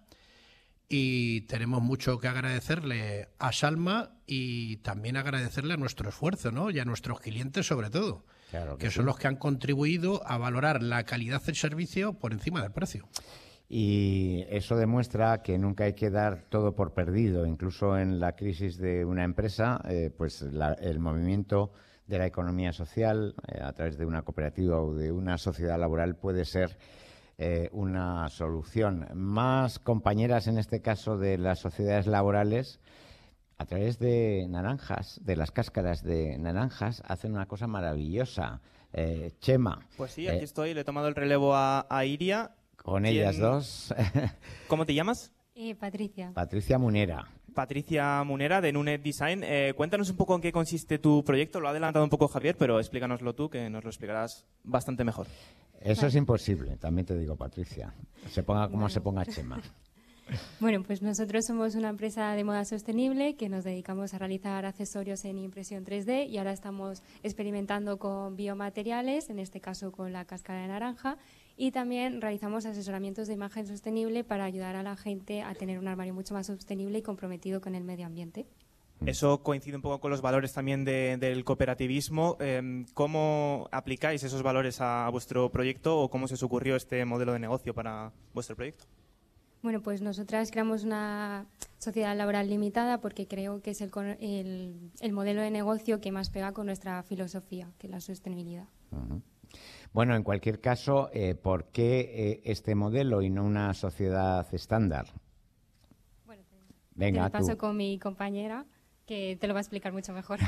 y tenemos mucho que agradecerle a Salma y también agradecerle a nuestro esfuerzo, ¿no? Y a nuestros clientes sobre todo, claro que, que son sí. los que han contribuido a valorar la calidad del servicio por encima del precio. Y eso demuestra que nunca hay que dar todo por perdido. Incluso en la crisis de una empresa, eh, pues la, el movimiento de la economía social eh, a través de una cooperativa o de una sociedad laboral puede ser Eh, una solución. Más compañeras, en este caso, de las sociedades laborales, a través de naranjas, de las cáscaras de naranjas, hacen una cosa maravillosa. Eh, Chema. Pues sí, aquí eh, estoy, le he tomado el relevo a, a Iria. Con ¿Quién... ellas dos. ¿Cómo te llamas? Eh, Patricia. Patricia Munera. Patricia Munera, de Nunet Design. Eh, cuéntanos un poco en qué consiste tu proyecto. Lo ha adelantado un poco Javier, pero explícanoslo tú, que nos lo explicarás bastante mejor. Eso vale. Es imposible, también te digo, Patricia. Se ponga como bueno. se ponga Chema. Bueno, pues nosotros somos una empresa de moda sostenible que nos dedicamos a realizar accesorios en impresión tres D y ahora estamos experimentando con biomateriales, en este caso con la cáscara de naranja, y también realizamos asesoramientos de imagen sostenible para ayudar a la gente a tener un armario mucho más sostenible y comprometido con el medio ambiente. Eso coincide un poco con los valores también de, del cooperativismo. Eh, ¿Cómo aplicáis esos valores a, a vuestro proyecto o cómo se os ocurrió este modelo de negocio para vuestro proyecto? Bueno, pues nosotras creamos una sociedad laboral limitada porque creo que es el, el, el modelo de negocio que más pega con nuestra filosofía, que es la sostenibilidad. Uh-huh. Bueno, en cualquier caso, eh, ¿por qué eh, este modelo y no una sociedad estándar? Bueno, te, Venga, te paso tú. con mi compañera, que te lo va a explicar mucho mejor.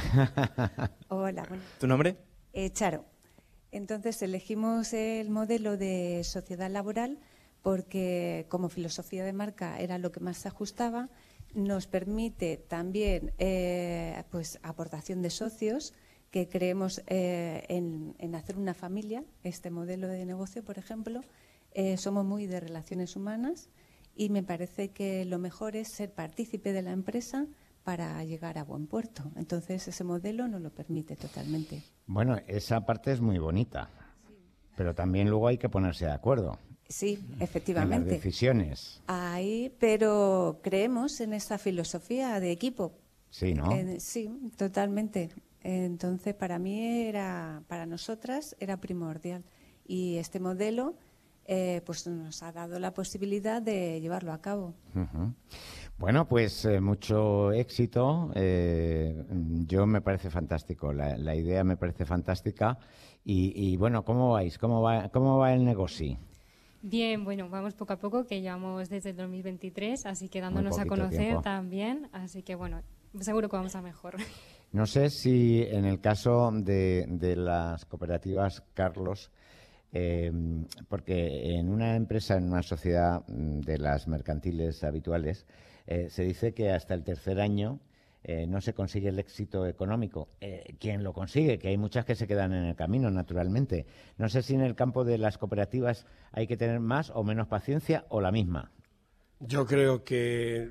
Hola. Bueno. ¿Tu nombre? Eh, Charo. Entonces, elegimos el modelo de sociedad laboral porque como filosofía de marca era lo que más se ajustaba. Nos permite también eh, pues aportación de socios, que creemos eh, en, en hacer una familia. Este modelo de negocio, por ejemplo, eh, somos muy de relaciones humanas y me parece que lo mejor es ser partícipe de la empresa para llegar a buen puerto. Entonces, ese modelo nos lo permite totalmente. Bueno, esa parte es muy bonita, sí. Pero también luego hay que ponerse de acuerdo. Sí, efectivamente. En las decisiones. Ahí, pero creemos en esa filosofía de equipo. Sí, ¿no? Eh, sí, totalmente. Entonces, para mí era, para nosotras era primordial. Y este modelo, eh, pues nos ha dado la posibilidad de llevarlo a cabo. Uh-huh. Bueno, pues eh, mucho éxito. Eh, yo me parece fantástico. La, la idea me parece fantástica. Y, y bueno, ¿cómo vais? ¿Cómo va, cómo va el negocio? Bien, bueno, vamos poco a poco, que llevamos desde el dos mil veintitrés, así que dándonos a conocer tiempo. También, así que bueno, seguro que vamos a mejor. No sé si en el caso de, de las cooperativas, Carlos, eh, porque en una empresa, en una sociedad de las mercantiles habituales, eh, se dice que hasta el tercer año Eh, no se consigue el éxito económico. Eh, ¿Quién lo consigue? Que hay muchas que se quedan en el camino, naturalmente. No sé si en el campo de las cooperativas hay que tener más o menos paciencia o la misma. Yo creo que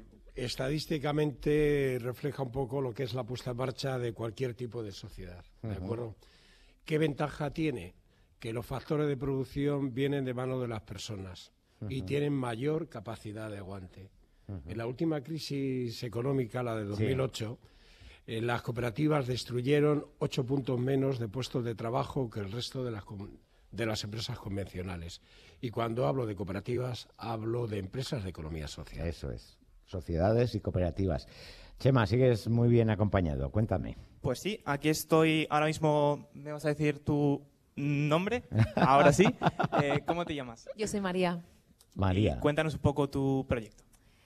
estadísticamente refleja un poco lo que es la puesta en marcha de cualquier tipo de sociedad. ¿De uh-huh. acuerdo? ¿Qué ventaja tiene? Que los factores de producción vienen de mano de las personas uh-huh. y tienen mayor capacidad de aguante. Uh-huh. En la última crisis económica, la de dos mil ocho, sí. eh, las cooperativas destruyeron ocho puntos menos de puestos de trabajo que el resto de las, de las empresas convencionales. Y cuando hablo de cooperativas, hablo de empresas de economía social. Eso es, sociedades y cooperativas. Chema, sigues muy bien acompañado, cuéntame. Pues sí, aquí estoy, ahora mismo me vas a decir tu nombre, ahora sí. Eh, ¿Cómo te llamas? Yo soy María. María. Y cuéntanos un poco tu proyecto.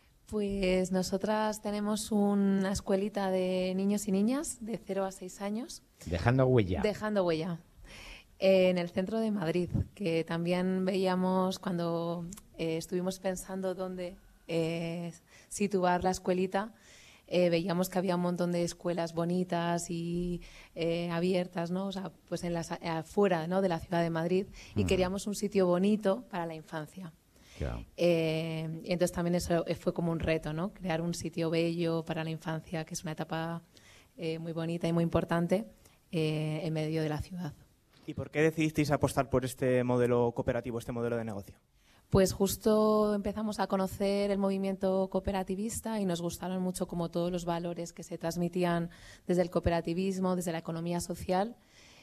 Pues nosotras tenemos una escuelita de niños y niñas de cero a seis años. Dejando huella. Dejando huella. Eh, en el centro de Madrid, que también veíamos cuando eh, estuvimos pensando dónde eh, situar la escuelita, eh, veíamos que había un montón de escuelas bonitas y eh, abiertas, ¿no? O sea, pues en las, afuera, ¿no? de la ciudad de Madrid, y mm. queríamos un sitio bonito para la infancia. Eh, y entonces también eso fue como un reto, ¿no? Crear un sitio bello para la infancia, que es una etapa eh, muy bonita y muy importante eh, en medio de la ciudad. ¿Y por qué decidisteis apostar por este modelo cooperativo, este modelo de negocio? Pues justo empezamos a conocer el movimiento cooperativista y nos gustaron mucho como todos los valores que se transmitían desde el cooperativismo, desde la economía social.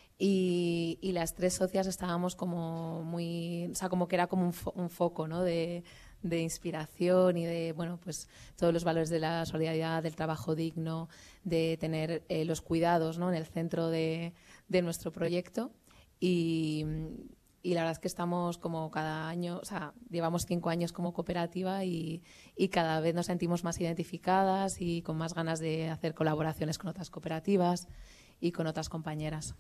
Y, y las tres socias estábamos como muy, o sea, como que era como un, fo, un foco, ¿no? de, de inspiración y de, bueno, pues todos los valores de la solidaridad, del trabajo digno, de tener eh, los cuidados, ¿no? en el centro de, de nuestro proyecto. Y, y la verdad es que estamos como cada año, o sea, llevamos cinco años como cooperativa y, y cada vez nos sentimos más identificadas y con más ganas de hacer colaboraciones con otras cooperativas y con otras compañeras.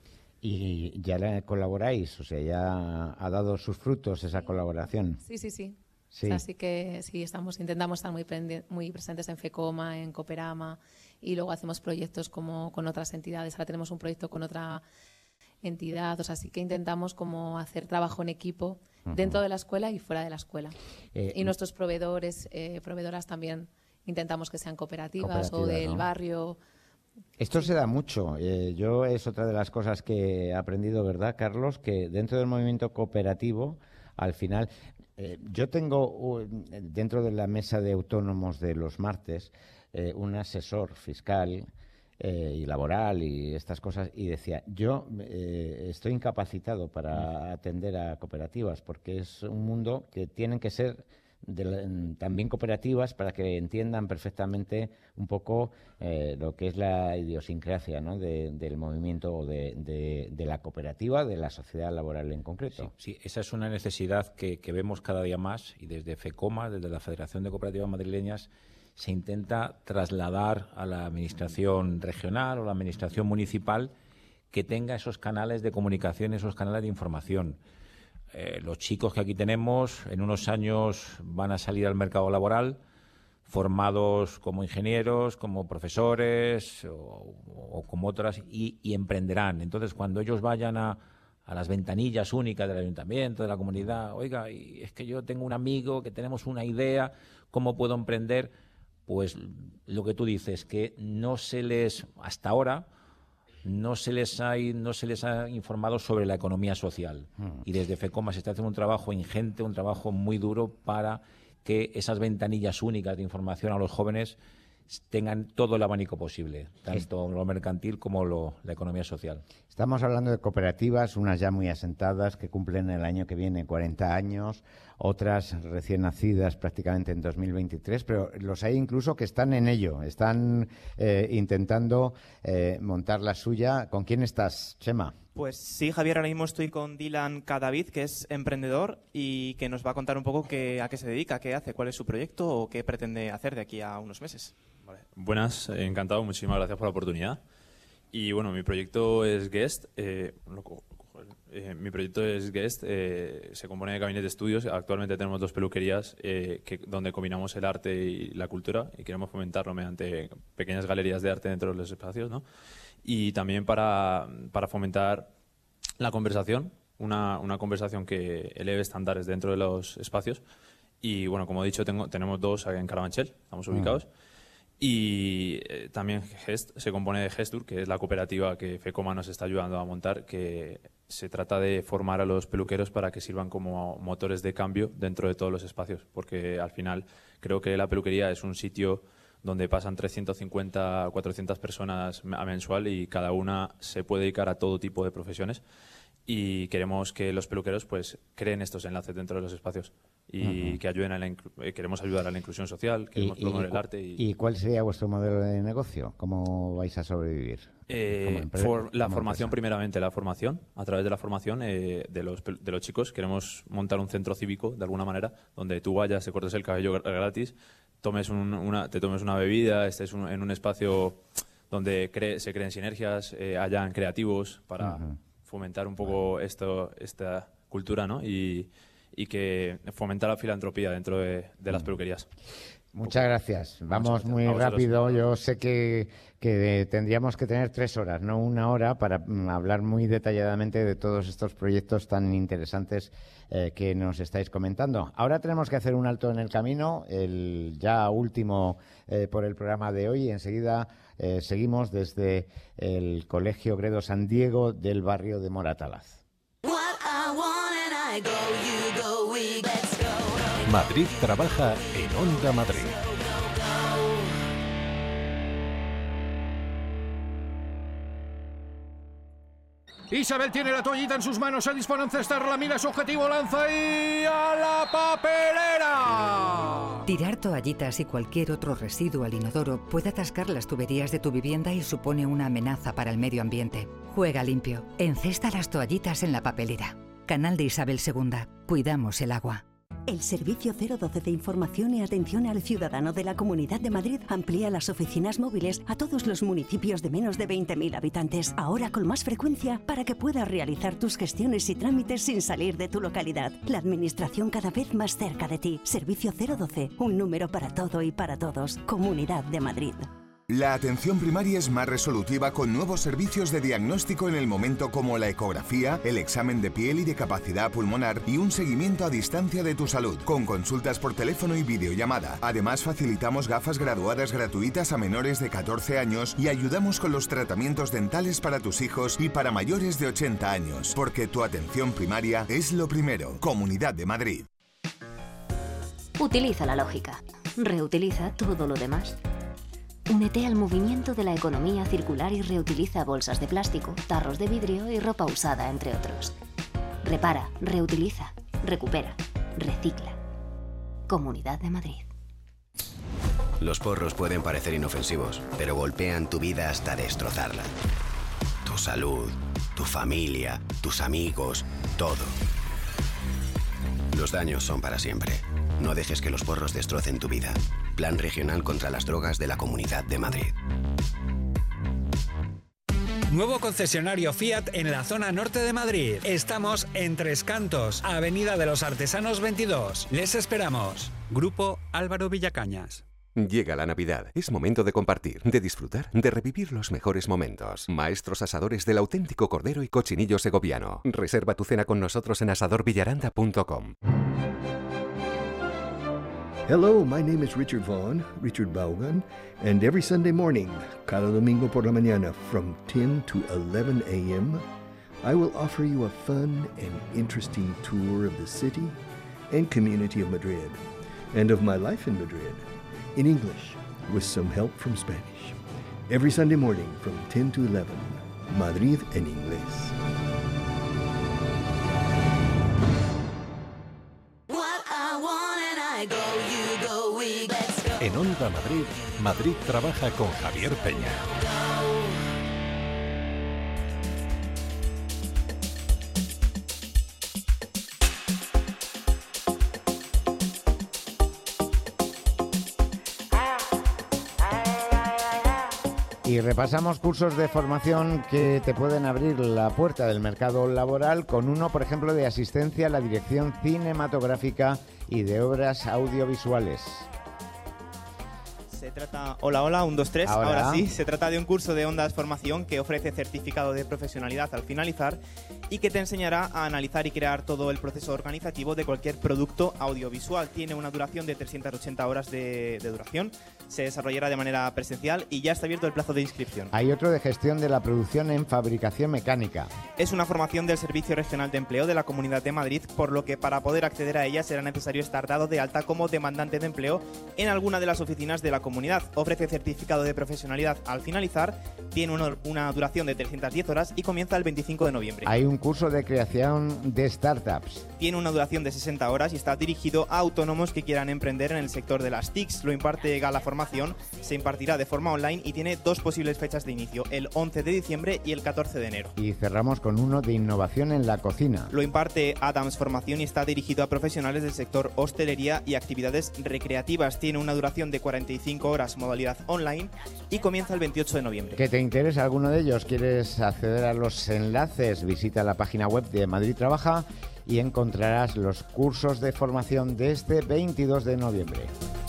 Y ya la colaboráis, o sea, ya ha dado sus frutos esa colaboración. Sí, sí, sí. Sí. Así que sí, estamos, intentamos estar muy, prendi- muy presentes en FECOMA, en Cooperama, y luego hacemos proyectos como con otras entidades. Ahora tenemos un proyecto con otra entidad, o sea, sí que intentamos como hacer trabajo en equipo uh-huh. dentro de la escuela y fuera de la escuela. Eh, y nuestros proveedores, eh, proveedoras también intentamos que sean cooperativas, cooperativas o del ¿no? barrio. Esto se da mucho. Eh, yo es otra de las cosas que he aprendido, ¿verdad, Carlos? Que dentro del movimiento cooperativo, al final... Eh, yo tengo uh, dentro de la mesa de autónomos de los martes eh, un asesor fiscal eh, y laboral y estas cosas, y decía, yo eh, estoy incapacitado para atender a cooperativas porque es un mundo que tienen que ser de la, también cooperativas para que entiendan perfectamente un poco eh, lo que es la idiosincrasia, ¿no? de, del movimiento de, de, de la cooperativa, de la sociedad laboral en concreto. Sí, sí, esa es una necesidad que, que vemos cada día más y desde FECOMA, desde la Federación de Cooperativas Madrileñas, se intenta trasladar a la administración regional o la administración municipal que tenga esos canales de comunicación, esos canales de información. Eh, los chicos que aquí tenemos en unos años van a salir al mercado laboral formados como ingenieros, como profesores o, o como otras y, y emprenderán. Entonces, cuando ellos vayan a, a las ventanillas únicas del ayuntamiento, de la comunidad, oiga, y es que yo tengo un amigo, que tenemos una idea, ¿cómo puedo emprender? Pues lo que tú dices, que no se les, hasta ahora, no se les ha no se les ha informado sobre la economía social. Mm. Y desde FECOMA se está haciendo un trabajo ingente, un trabajo muy duro para que esas ventanillas únicas de información a los jóvenes tengan todo el abanico posible, tanto lo mercantil como lo, la economía social. Estamos hablando de cooperativas, unas ya muy asentadas que cumplen el año que viene cuarenta años, otras recién nacidas prácticamente en dos mil veintitrés, pero los hay incluso que están en ello, están eh, intentando eh, montar la suya. ¿Con quién estás, Chema? Pues sí, Javier, ahora mismo estoy con Dylan Cadavid, que es emprendedor y que nos va a contar un poco qué, a qué se dedica, qué hace, cuál es su proyecto o qué pretende hacer de aquí a unos meses. Vale. Buenas, encantado, muchísimas gracias por la oportunidad. Y bueno, mi proyecto es Guest. Eh, loco, eh, mi proyecto es Guest, eh, se compone de gabinetes de estudios. Actualmente tenemos dos peluquerías eh, que, donde combinamos el arte y la cultura y queremos fomentarlo mediante pequeñas galerías de arte dentro de los espacios, ¿no? Y también para, para fomentar la conversación, una, una conversación que eleve estándares dentro de los espacios. Y bueno, como he dicho, tengo, tenemos dos en Carabanchel, estamos ubicados. Mm. Y eh, también Gest se compone de Gestur, que es la cooperativa que FECOMA nos está ayudando a montar, que se trata de formar a los peluqueros para que sirvan como motores de cambio dentro de todos los espacios, porque al final creo que la peluquería es un sitio donde pasan trescientas cincuenta a cuatrocientas personas a mensual y cada una se puede dedicar a todo tipo de profesiones. Y queremos que los peluqueros pues creen estos enlaces dentro de los espacios y uh-huh. que ayuden a la inclu- queremos ayudar a la inclusión social, queremos ¿Y, promover y, el arte. Y, ¿Y cuál sería vuestro modelo de negocio? ¿Cómo vais a sobrevivir? Eh, for, la formación, empresa. primeramente, la formación. A través de la formación eh, de, los, de los chicos queremos montar un centro cívico, de alguna manera, donde tú vayas, te cortes el cabello gratis, tomes un, una, te tomes una bebida, estés un, en un espacio donde cre- se creen sinergias, eh, hayan creativos para... Uh-huh. fomentar un poco esto, esta cultura, ¿no? Y, y que fomentar la filantropía dentro de, de las peluquerías. Muchas gracias. Vamos muy rápido. Yo sé que, que tendríamos que tener tres horas, no una hora, para hablar muy detalladamente de todos estos proyectos tan interesantes eh, que nos estáis comentando. Ahora tenemos que hacer un alto en el camino, el ya último eh, por el programa de hoy. Enseguida eh, seguimos desde el Colegio Gredo San Diego del barrio de Moratalaz. Madrid trabaja en Onda Madrid. Isabel tiene la toallita en sus manos, se dispone a encestarla, mira su objetivo, lanza y a la papelera. Tirar toallitas y cualquier otro residuo al inodoro puede atascar las tuberías de tu vivienda y supone una amenaza para el medio ambiente. Juega limpio, encesta las toallitas en la papelera. Canal de Isabel segunda. Cuidamos el agua. El Servicio cero doce de Información y Atención al Ciudadano de la Comunidad de Madrid amplía las oficinas móviles a todos los municipios de menos de veinte mil habitantes, ahora con más frecuencia para que puedas realizar tus gestiones y trámites sin salir de tu localidad. La Administración cada vez más cerca de ti. Servicio cero doce, un número para todo y para todos. Comunidad de Madrid. La atención primaria es más resolutiva con nuevos servicios de diagnóstico en el momento como la ecografía, el examen de piel y de capacidad pulmonar y un seguimiento a distancia de tu salud, con consultas por teléfono y videollamada. Además, facilitamos gafas graduadas gratuitas a menores de catorce años y ayudamos con los tratamientos dentales para tus hijos y para mayores de ochenta años, porque tu atención primaria es lo primero. Comunidad de Madrid. Utiliza la lógica. Reutiliza todo lo demás. Únete al movimiento de la economía circular y reutiliza bolsas de plástico, tarros de vidrio y ropa usada, entre otros. Repara, reutiliza, recupera, recicla. Comunidad de Madrid. Los porros pueden parecer inofensivos, pero golpean tu vida hasta destrozarla. Tu salud, tu familia, tus amigos, todo. Los daños son para siempre. No dejes que los porros destrocen tu vida. Plan Regional contra las Drogas de la Comunidad de Madrid. Nuevo concesionario Fiat en la zona norte de Madrid. Estamos en Tres Cantos, Avenida de los Artesanos veintidós. Les esperamos. Grupo Álvaro Villacañas. Llega la Navidad. Es momento de compartir, de disfrutar, de revivir los mejores momentos. Maestros asadores del auténtico cordero y cochinillo segoviano. Reserva tu cena con nosotros en asador villaranda punto com. Hello, my name is Richard Vaughn, Richard Vaughan, and every Sunday morning, cada domingo por la mañana, from ten to eleven a m, I will offer you a fun and interesting tour of the city and community of Madrid, and of my life in Madrid, in English, with some help from Spanish. Every Sunday morning, from ten to eleven, Madrid en inglés. En Onda Madrid, Madrid trabaja con Javier Peña. Y repasamos cursos de formación que te pueden abrir la puerta del mercado laboral, con uno, por ejemplo, de asistencia a la dirección cinematográfica y de obras audiovisuales. Se trata... Hola, hola, un, dos, tres. Ahora. Ahora sí, se trata de un curso de Ondas Formación que ofrece certificado de profesionalidad al finalizar y que te enseñará a analizar y crear todo el proceso organizativo de cualquier producto audiovisual. Tiene una duración de trescientas ochenta horas de, de duración. Se desarrollará de manera presencial y ya está abierto el plazo de inscripción. Hay otro de gestión de la producción en fabricación mecánica. Es una formación del Servicio Regional de Empleo de la Comunidad de Madrid, por lo que para poder acceder a ella será necesario estar dado de alta como demandante de empleo en alguna de las oficinas de la comunidad. Ofrece certificado de profesionalidad al finalizar, tiene una, una duración de trescientas diez horas y comienza el veinticinco de noviembre. Hay un curso de creación de startups. Tiene una duración de sesenta horas y está dirigido a autónomos que quieran emprender en el sector de las T I Cs. Lo imparte Gala Formación, se impartirá de forma online y tiene dos posibles fechas de inicio, el once de diciembre y el catorce de enero. Y cerramos con uno de innovación en la cocina. Lo imparte Adams Formación y está dirigido a profesionales del sector hostelería y actividades recreativas. Tiene una duración de cuarenta y cinco horas, modalidad online, y comienza el veintiocho de noviembre. ¿Que te interesa alguno de ellos? ¿Quieres acceder a los enlaces? Visita la página web de Madrid Trabaja y encontrarás los cursos de formación de este veintidós de noviembre.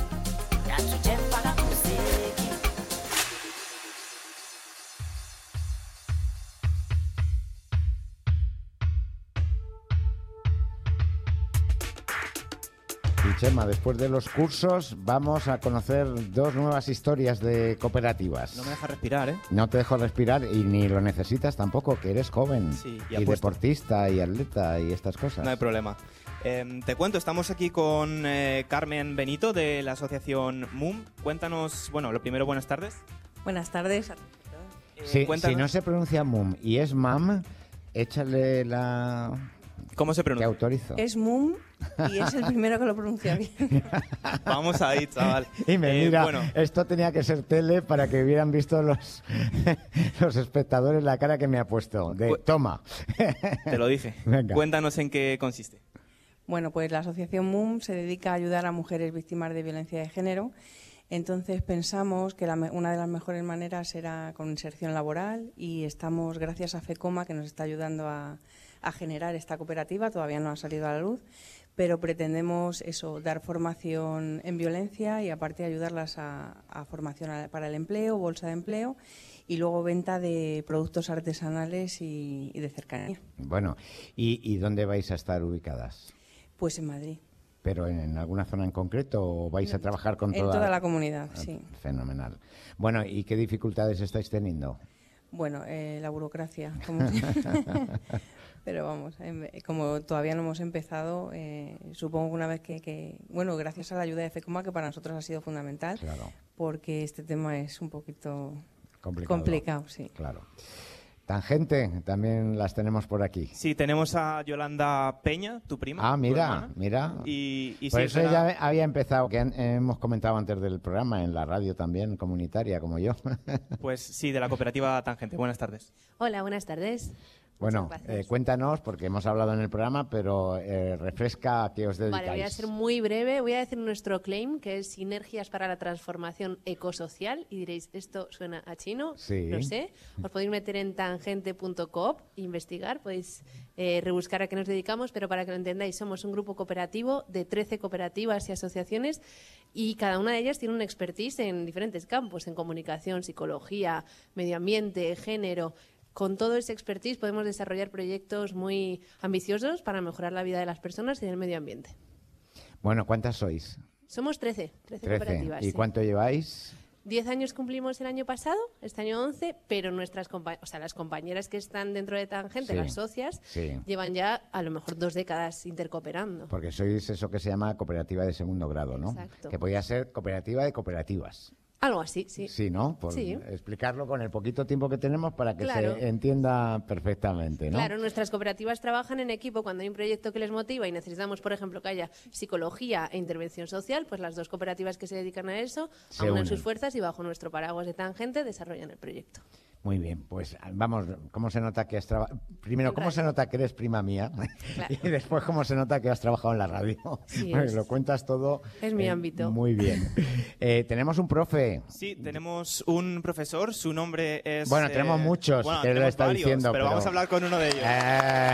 Y Chema, después de los cursos vamos a conocer dos nuevas historias de cooperativas. No me dejas respirar, ¿eh? No te dejo respirar y ni lo necesitas tampoco, que eres joven Sí, y y apuesto. deportista y atleta y estas cosas. No hay problema. Eh, te cuento, estamos aquí con eh, Carmen Benito de la asociación M U M. Cuéntanos, bueno, lo primero, buenas tardes. Buenas tardes. Sí, cuéntanos. si no se pronuncia M U M y es M A M, échale la ¿Cómo se pronuncia? Te autorizo. Es Mum y es el primero que lo pronuncia bien. Vamos ahí, chaval. Y me Eh, mira, bueno. esto tenía que ser tele para que hubieran visto los, los espectadores la cara que me ha puesto. De toma. Te lo dije. Venga. Cuéntanos en qué consiste. Bueno, pues la asociación Mum se dedica a ayudar a mujeres víctimas de violencia de género. Entonces pensamos que la, una de las mejores maneras era con inserción laboral y estamos, gracias a FECOMA, que nos está ayudando a, a generar esta cooperativa, todavía no ha salido a la luz, pero pretendemos eso, dar formación en violencia y aparte ayudarlas a, a formación para el empleo, bolsa de empleo y luego venta de productos artesanales y, y de cercanía. Bueno, ¿y, ¿y dónde vais a estar ubicadas? Pues en Madrid. ¿Pero en alguna zona en concreto o vais a trabajar con En toda, toda la comunidad, sí. Fenomenal. Bueno, ¿y qué dificultades estáis teniendo? Bueno, eh, la burocracia. Como Pero vamos, em, como todavía no hemos empezado, eh, supongo que una vez que, que... Bueno, gracias a la ayuda de FECOMA, que para nosotros ha sido fundamental, Claro. porque este tema es un poquito Complicado. complicado, sí. Claro. Tangente, también las tenemos por aquí. Sí, tenemos a Yolanda Peña, tu prima. Ah, tu mira, hermana. mira. Y, y Por sí, eso será- ya había empezado, que han- hemos comentado antes del programa, en la radio también, comunitaria, como yo. Pues sí, de la cooperativa Tangente. Buenas tardes. Hola, buenas tardes. Bueno, Muchas gracias. eh, cuéntanos, porque hemos hablado en el programa, pero eh, refresca a qué os dedicáis. Vale, voy a ser muy breve. Voy a decir nuestro claim, que es Sinergias para la Transformación Ecosocial. Y diréis, ¿esto suena a chino? Sí. No sé. Os podéis meter en tangente punto coop, investigar, podéis eh, rebuscar a qué nos dedicamos, pero para que lo entendáis, somos un grupo cooperativo de trece cooperativas y asociaciones y cada una de ellas tiene un expertise en diferentes campos, en comunicación, psicología, medio ambiente, género. Con todo ese expertise podemos desarrollar proyectos muy ambiciosos para mejorar la vida de las personas y del medio ambiente. Bueno, ¿cuántas sois? Somos trece, trece, Trece. cooperativas. ¿Y sí. cuánto lleváis? Diez años cumplimos el año pasado, este año once, pero nuestras compa- o sea, las compañeras que están dentro de Tangente, Sí, las socias, sí. llevan ya a lo mejor dos décadas intercooperando. Porque sois eso que se llama cooperativa de segundo grado, ¿no? Exacto. Que podía ser cooperativa de cooperativas. Algo así, sí. Sí, ¿no? Por Sí. explicarlo con el poquito tiempo que tenemos para que Claro. se entienda perfectamente, ¿no? Claro, nuestras cooperativas trabajan en equipo cuando hay un proyecto que les motiva y necesitamos, por ejemplo, que haya psicología e intervención social, pues las dos cooperativas que se dedican a eso Se aunan unen. sus fuerzas y bajo nuestro paraguas de Tangente desarrollan el proyecto. Muy bien, pues vamos, ¿cómo se nota que has trabajado? Primero, En ¿cómo radio. se nota que eres prima mía? Claro. Y después, ¿cómo se nota que has trabajado en la radio? Sí, Porque es- lo cuentas todo. es mi eh, ámbito. Muy bien. Eh, tenemos un profe. Sí, tenemos un profesor, su nombre es... Bueno, eh, tenemos muchos, bueno, que lo tenemos está varios, diciendo, pero, vamos pero- a hablar con uno de ellos. Eh.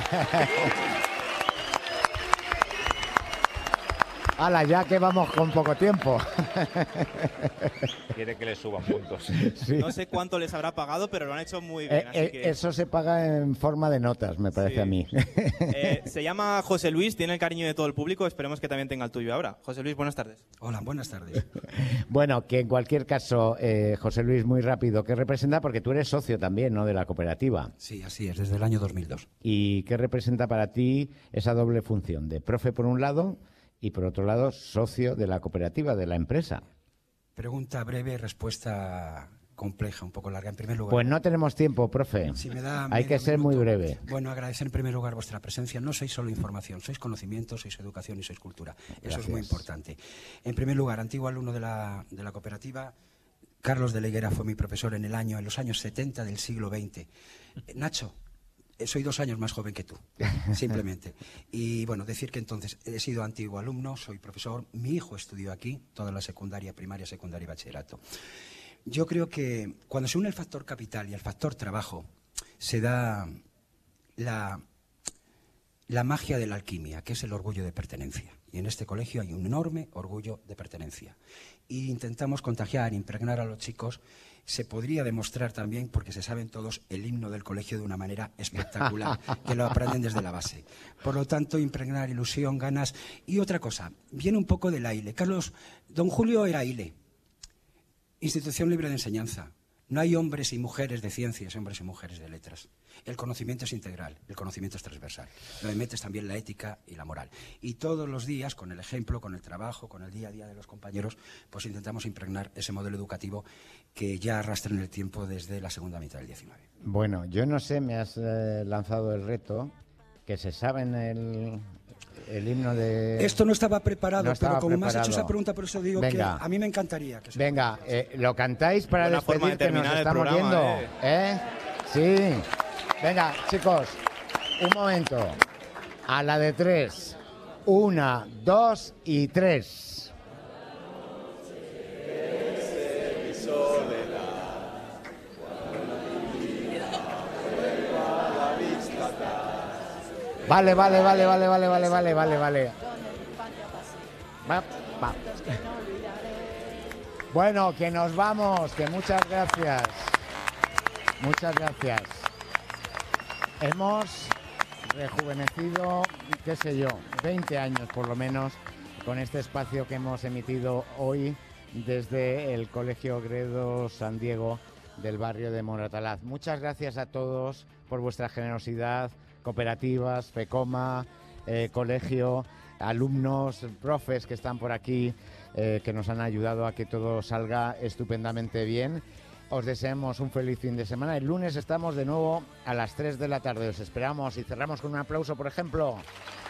¡Hala, ya que vamos con poco tiempo! Quiere que le suban puntos. Sí. No sé cuánto les habrá pagado, pero lo han hecho muy Eh, bien. así eh, que, Eso se paga en forma de notas, me parece Sí. a mí. eh, se llama José Luis, tiene el cariño de todo el público, esperemos que también tenga el tuyo ahora. José Luis, buenas tardes. Hola, buenas tardes. Bueno, que en cualquier caso, eh, José Luis, muy rápido, ¿qué representa? Porque tú eres socio también, ¿no?, de la cooperativa. Sí, así es, desde el año dos mil dos. ¿Y qué representa para ti esa doble función de profe por un lado y por otro lado socio de la cooperativa, de la empresa? Pregunta breve, respuesta compleja, un poco larga. En primer lugar, Pues no tenemos tiempo, profe. si me da Hay medio que ser muy minuto. breve. Bueno, agradecer en primer lugar vuestra presencia. No sois solo información, sois conocimiento, sois educación y sois cultura. Eso Gracias. es muy importante. En primer lugar, antiguo alumno de la, de la cooperativa, Carlos de la Higuera fue mi profesor en el año, en los años setenta del siglo veinte. Eh, Nacho, eh, soy dos años más joven que tú, simplemente. Y bueno, decir que entonces he sido antiguo alumno, soy profesor, mi hijo estudió aquí, toda la secundaria, primaria, secundaria y bachillerato. Yo creo que cuando se une el factor capital y el factor trabajo, se da la, la magia de la alquimia, que es el orgullo de pertenencia. Y en este colegio hay un enorme orgullo de pertenencia. Y intentamos contagiar, impregnar a los chicos. Se podría demostrar también, porque se saben todos, el himno del colegio de una manera espectacular, que lo aprenden desde la base. Por lo tanto, impregnar ilusión, ganas. Y otra cosa, viene un poco del A I L E. Carlos, don Julio era A I L E, Institución Libre de Enseñanza. No hay hombres y mujeres de ciencias, hombres y mujeres de letras. El conocimiento es integral, el conocimiento es transversal. Lo de metes también la ética y la moral. Y todos los días, con el ejemplo, con el trabajo, con el día a día de los compañeros, pues intentamos impregnar ese modelo educativo que ya arrastra en el tiempo desde la segunda mitad del diecinueve. Bueno, yo no sé, me has eh, lanzado el reto que se saben el, el himno de... Esto no estaba preparado, no estaba pero como preparado. me has hecho esa pregunta, por eso digo Venga. que a mí me encantaría. Que se Venga, eh, lo cantáis para Buena forma despedir de que nos terminar el estamos programa, yendo. ¿Eh? Sí. Venga, chicos, un momento. A la de tres. Una, dos y tres. Vale, vale, vale, vale, vale, vale, vale, vale, vale. Va, va. Bueno, que nos vamos, que muchas gracias. Muchas gracias. Hemos rejuvenecido, qué sé yo, veinte años por lo menos, con este espacio que hemos emitido hoy desde el Colegio Gredos San Diego del barrio de Moratalaz. Muchas gracias a todos por vuestra generosidad, cooperativas, FECOMA, eh, colegio, alumnos, profes que están por aquí, eh, que nos han ayudado a que todo salga estupendamente bien. Os deseamos un feliz fin de semana. El lunes estamos de nuevo a las tres de la tarde. Os esperamos y cerramos con un aplauso, por ejemplo.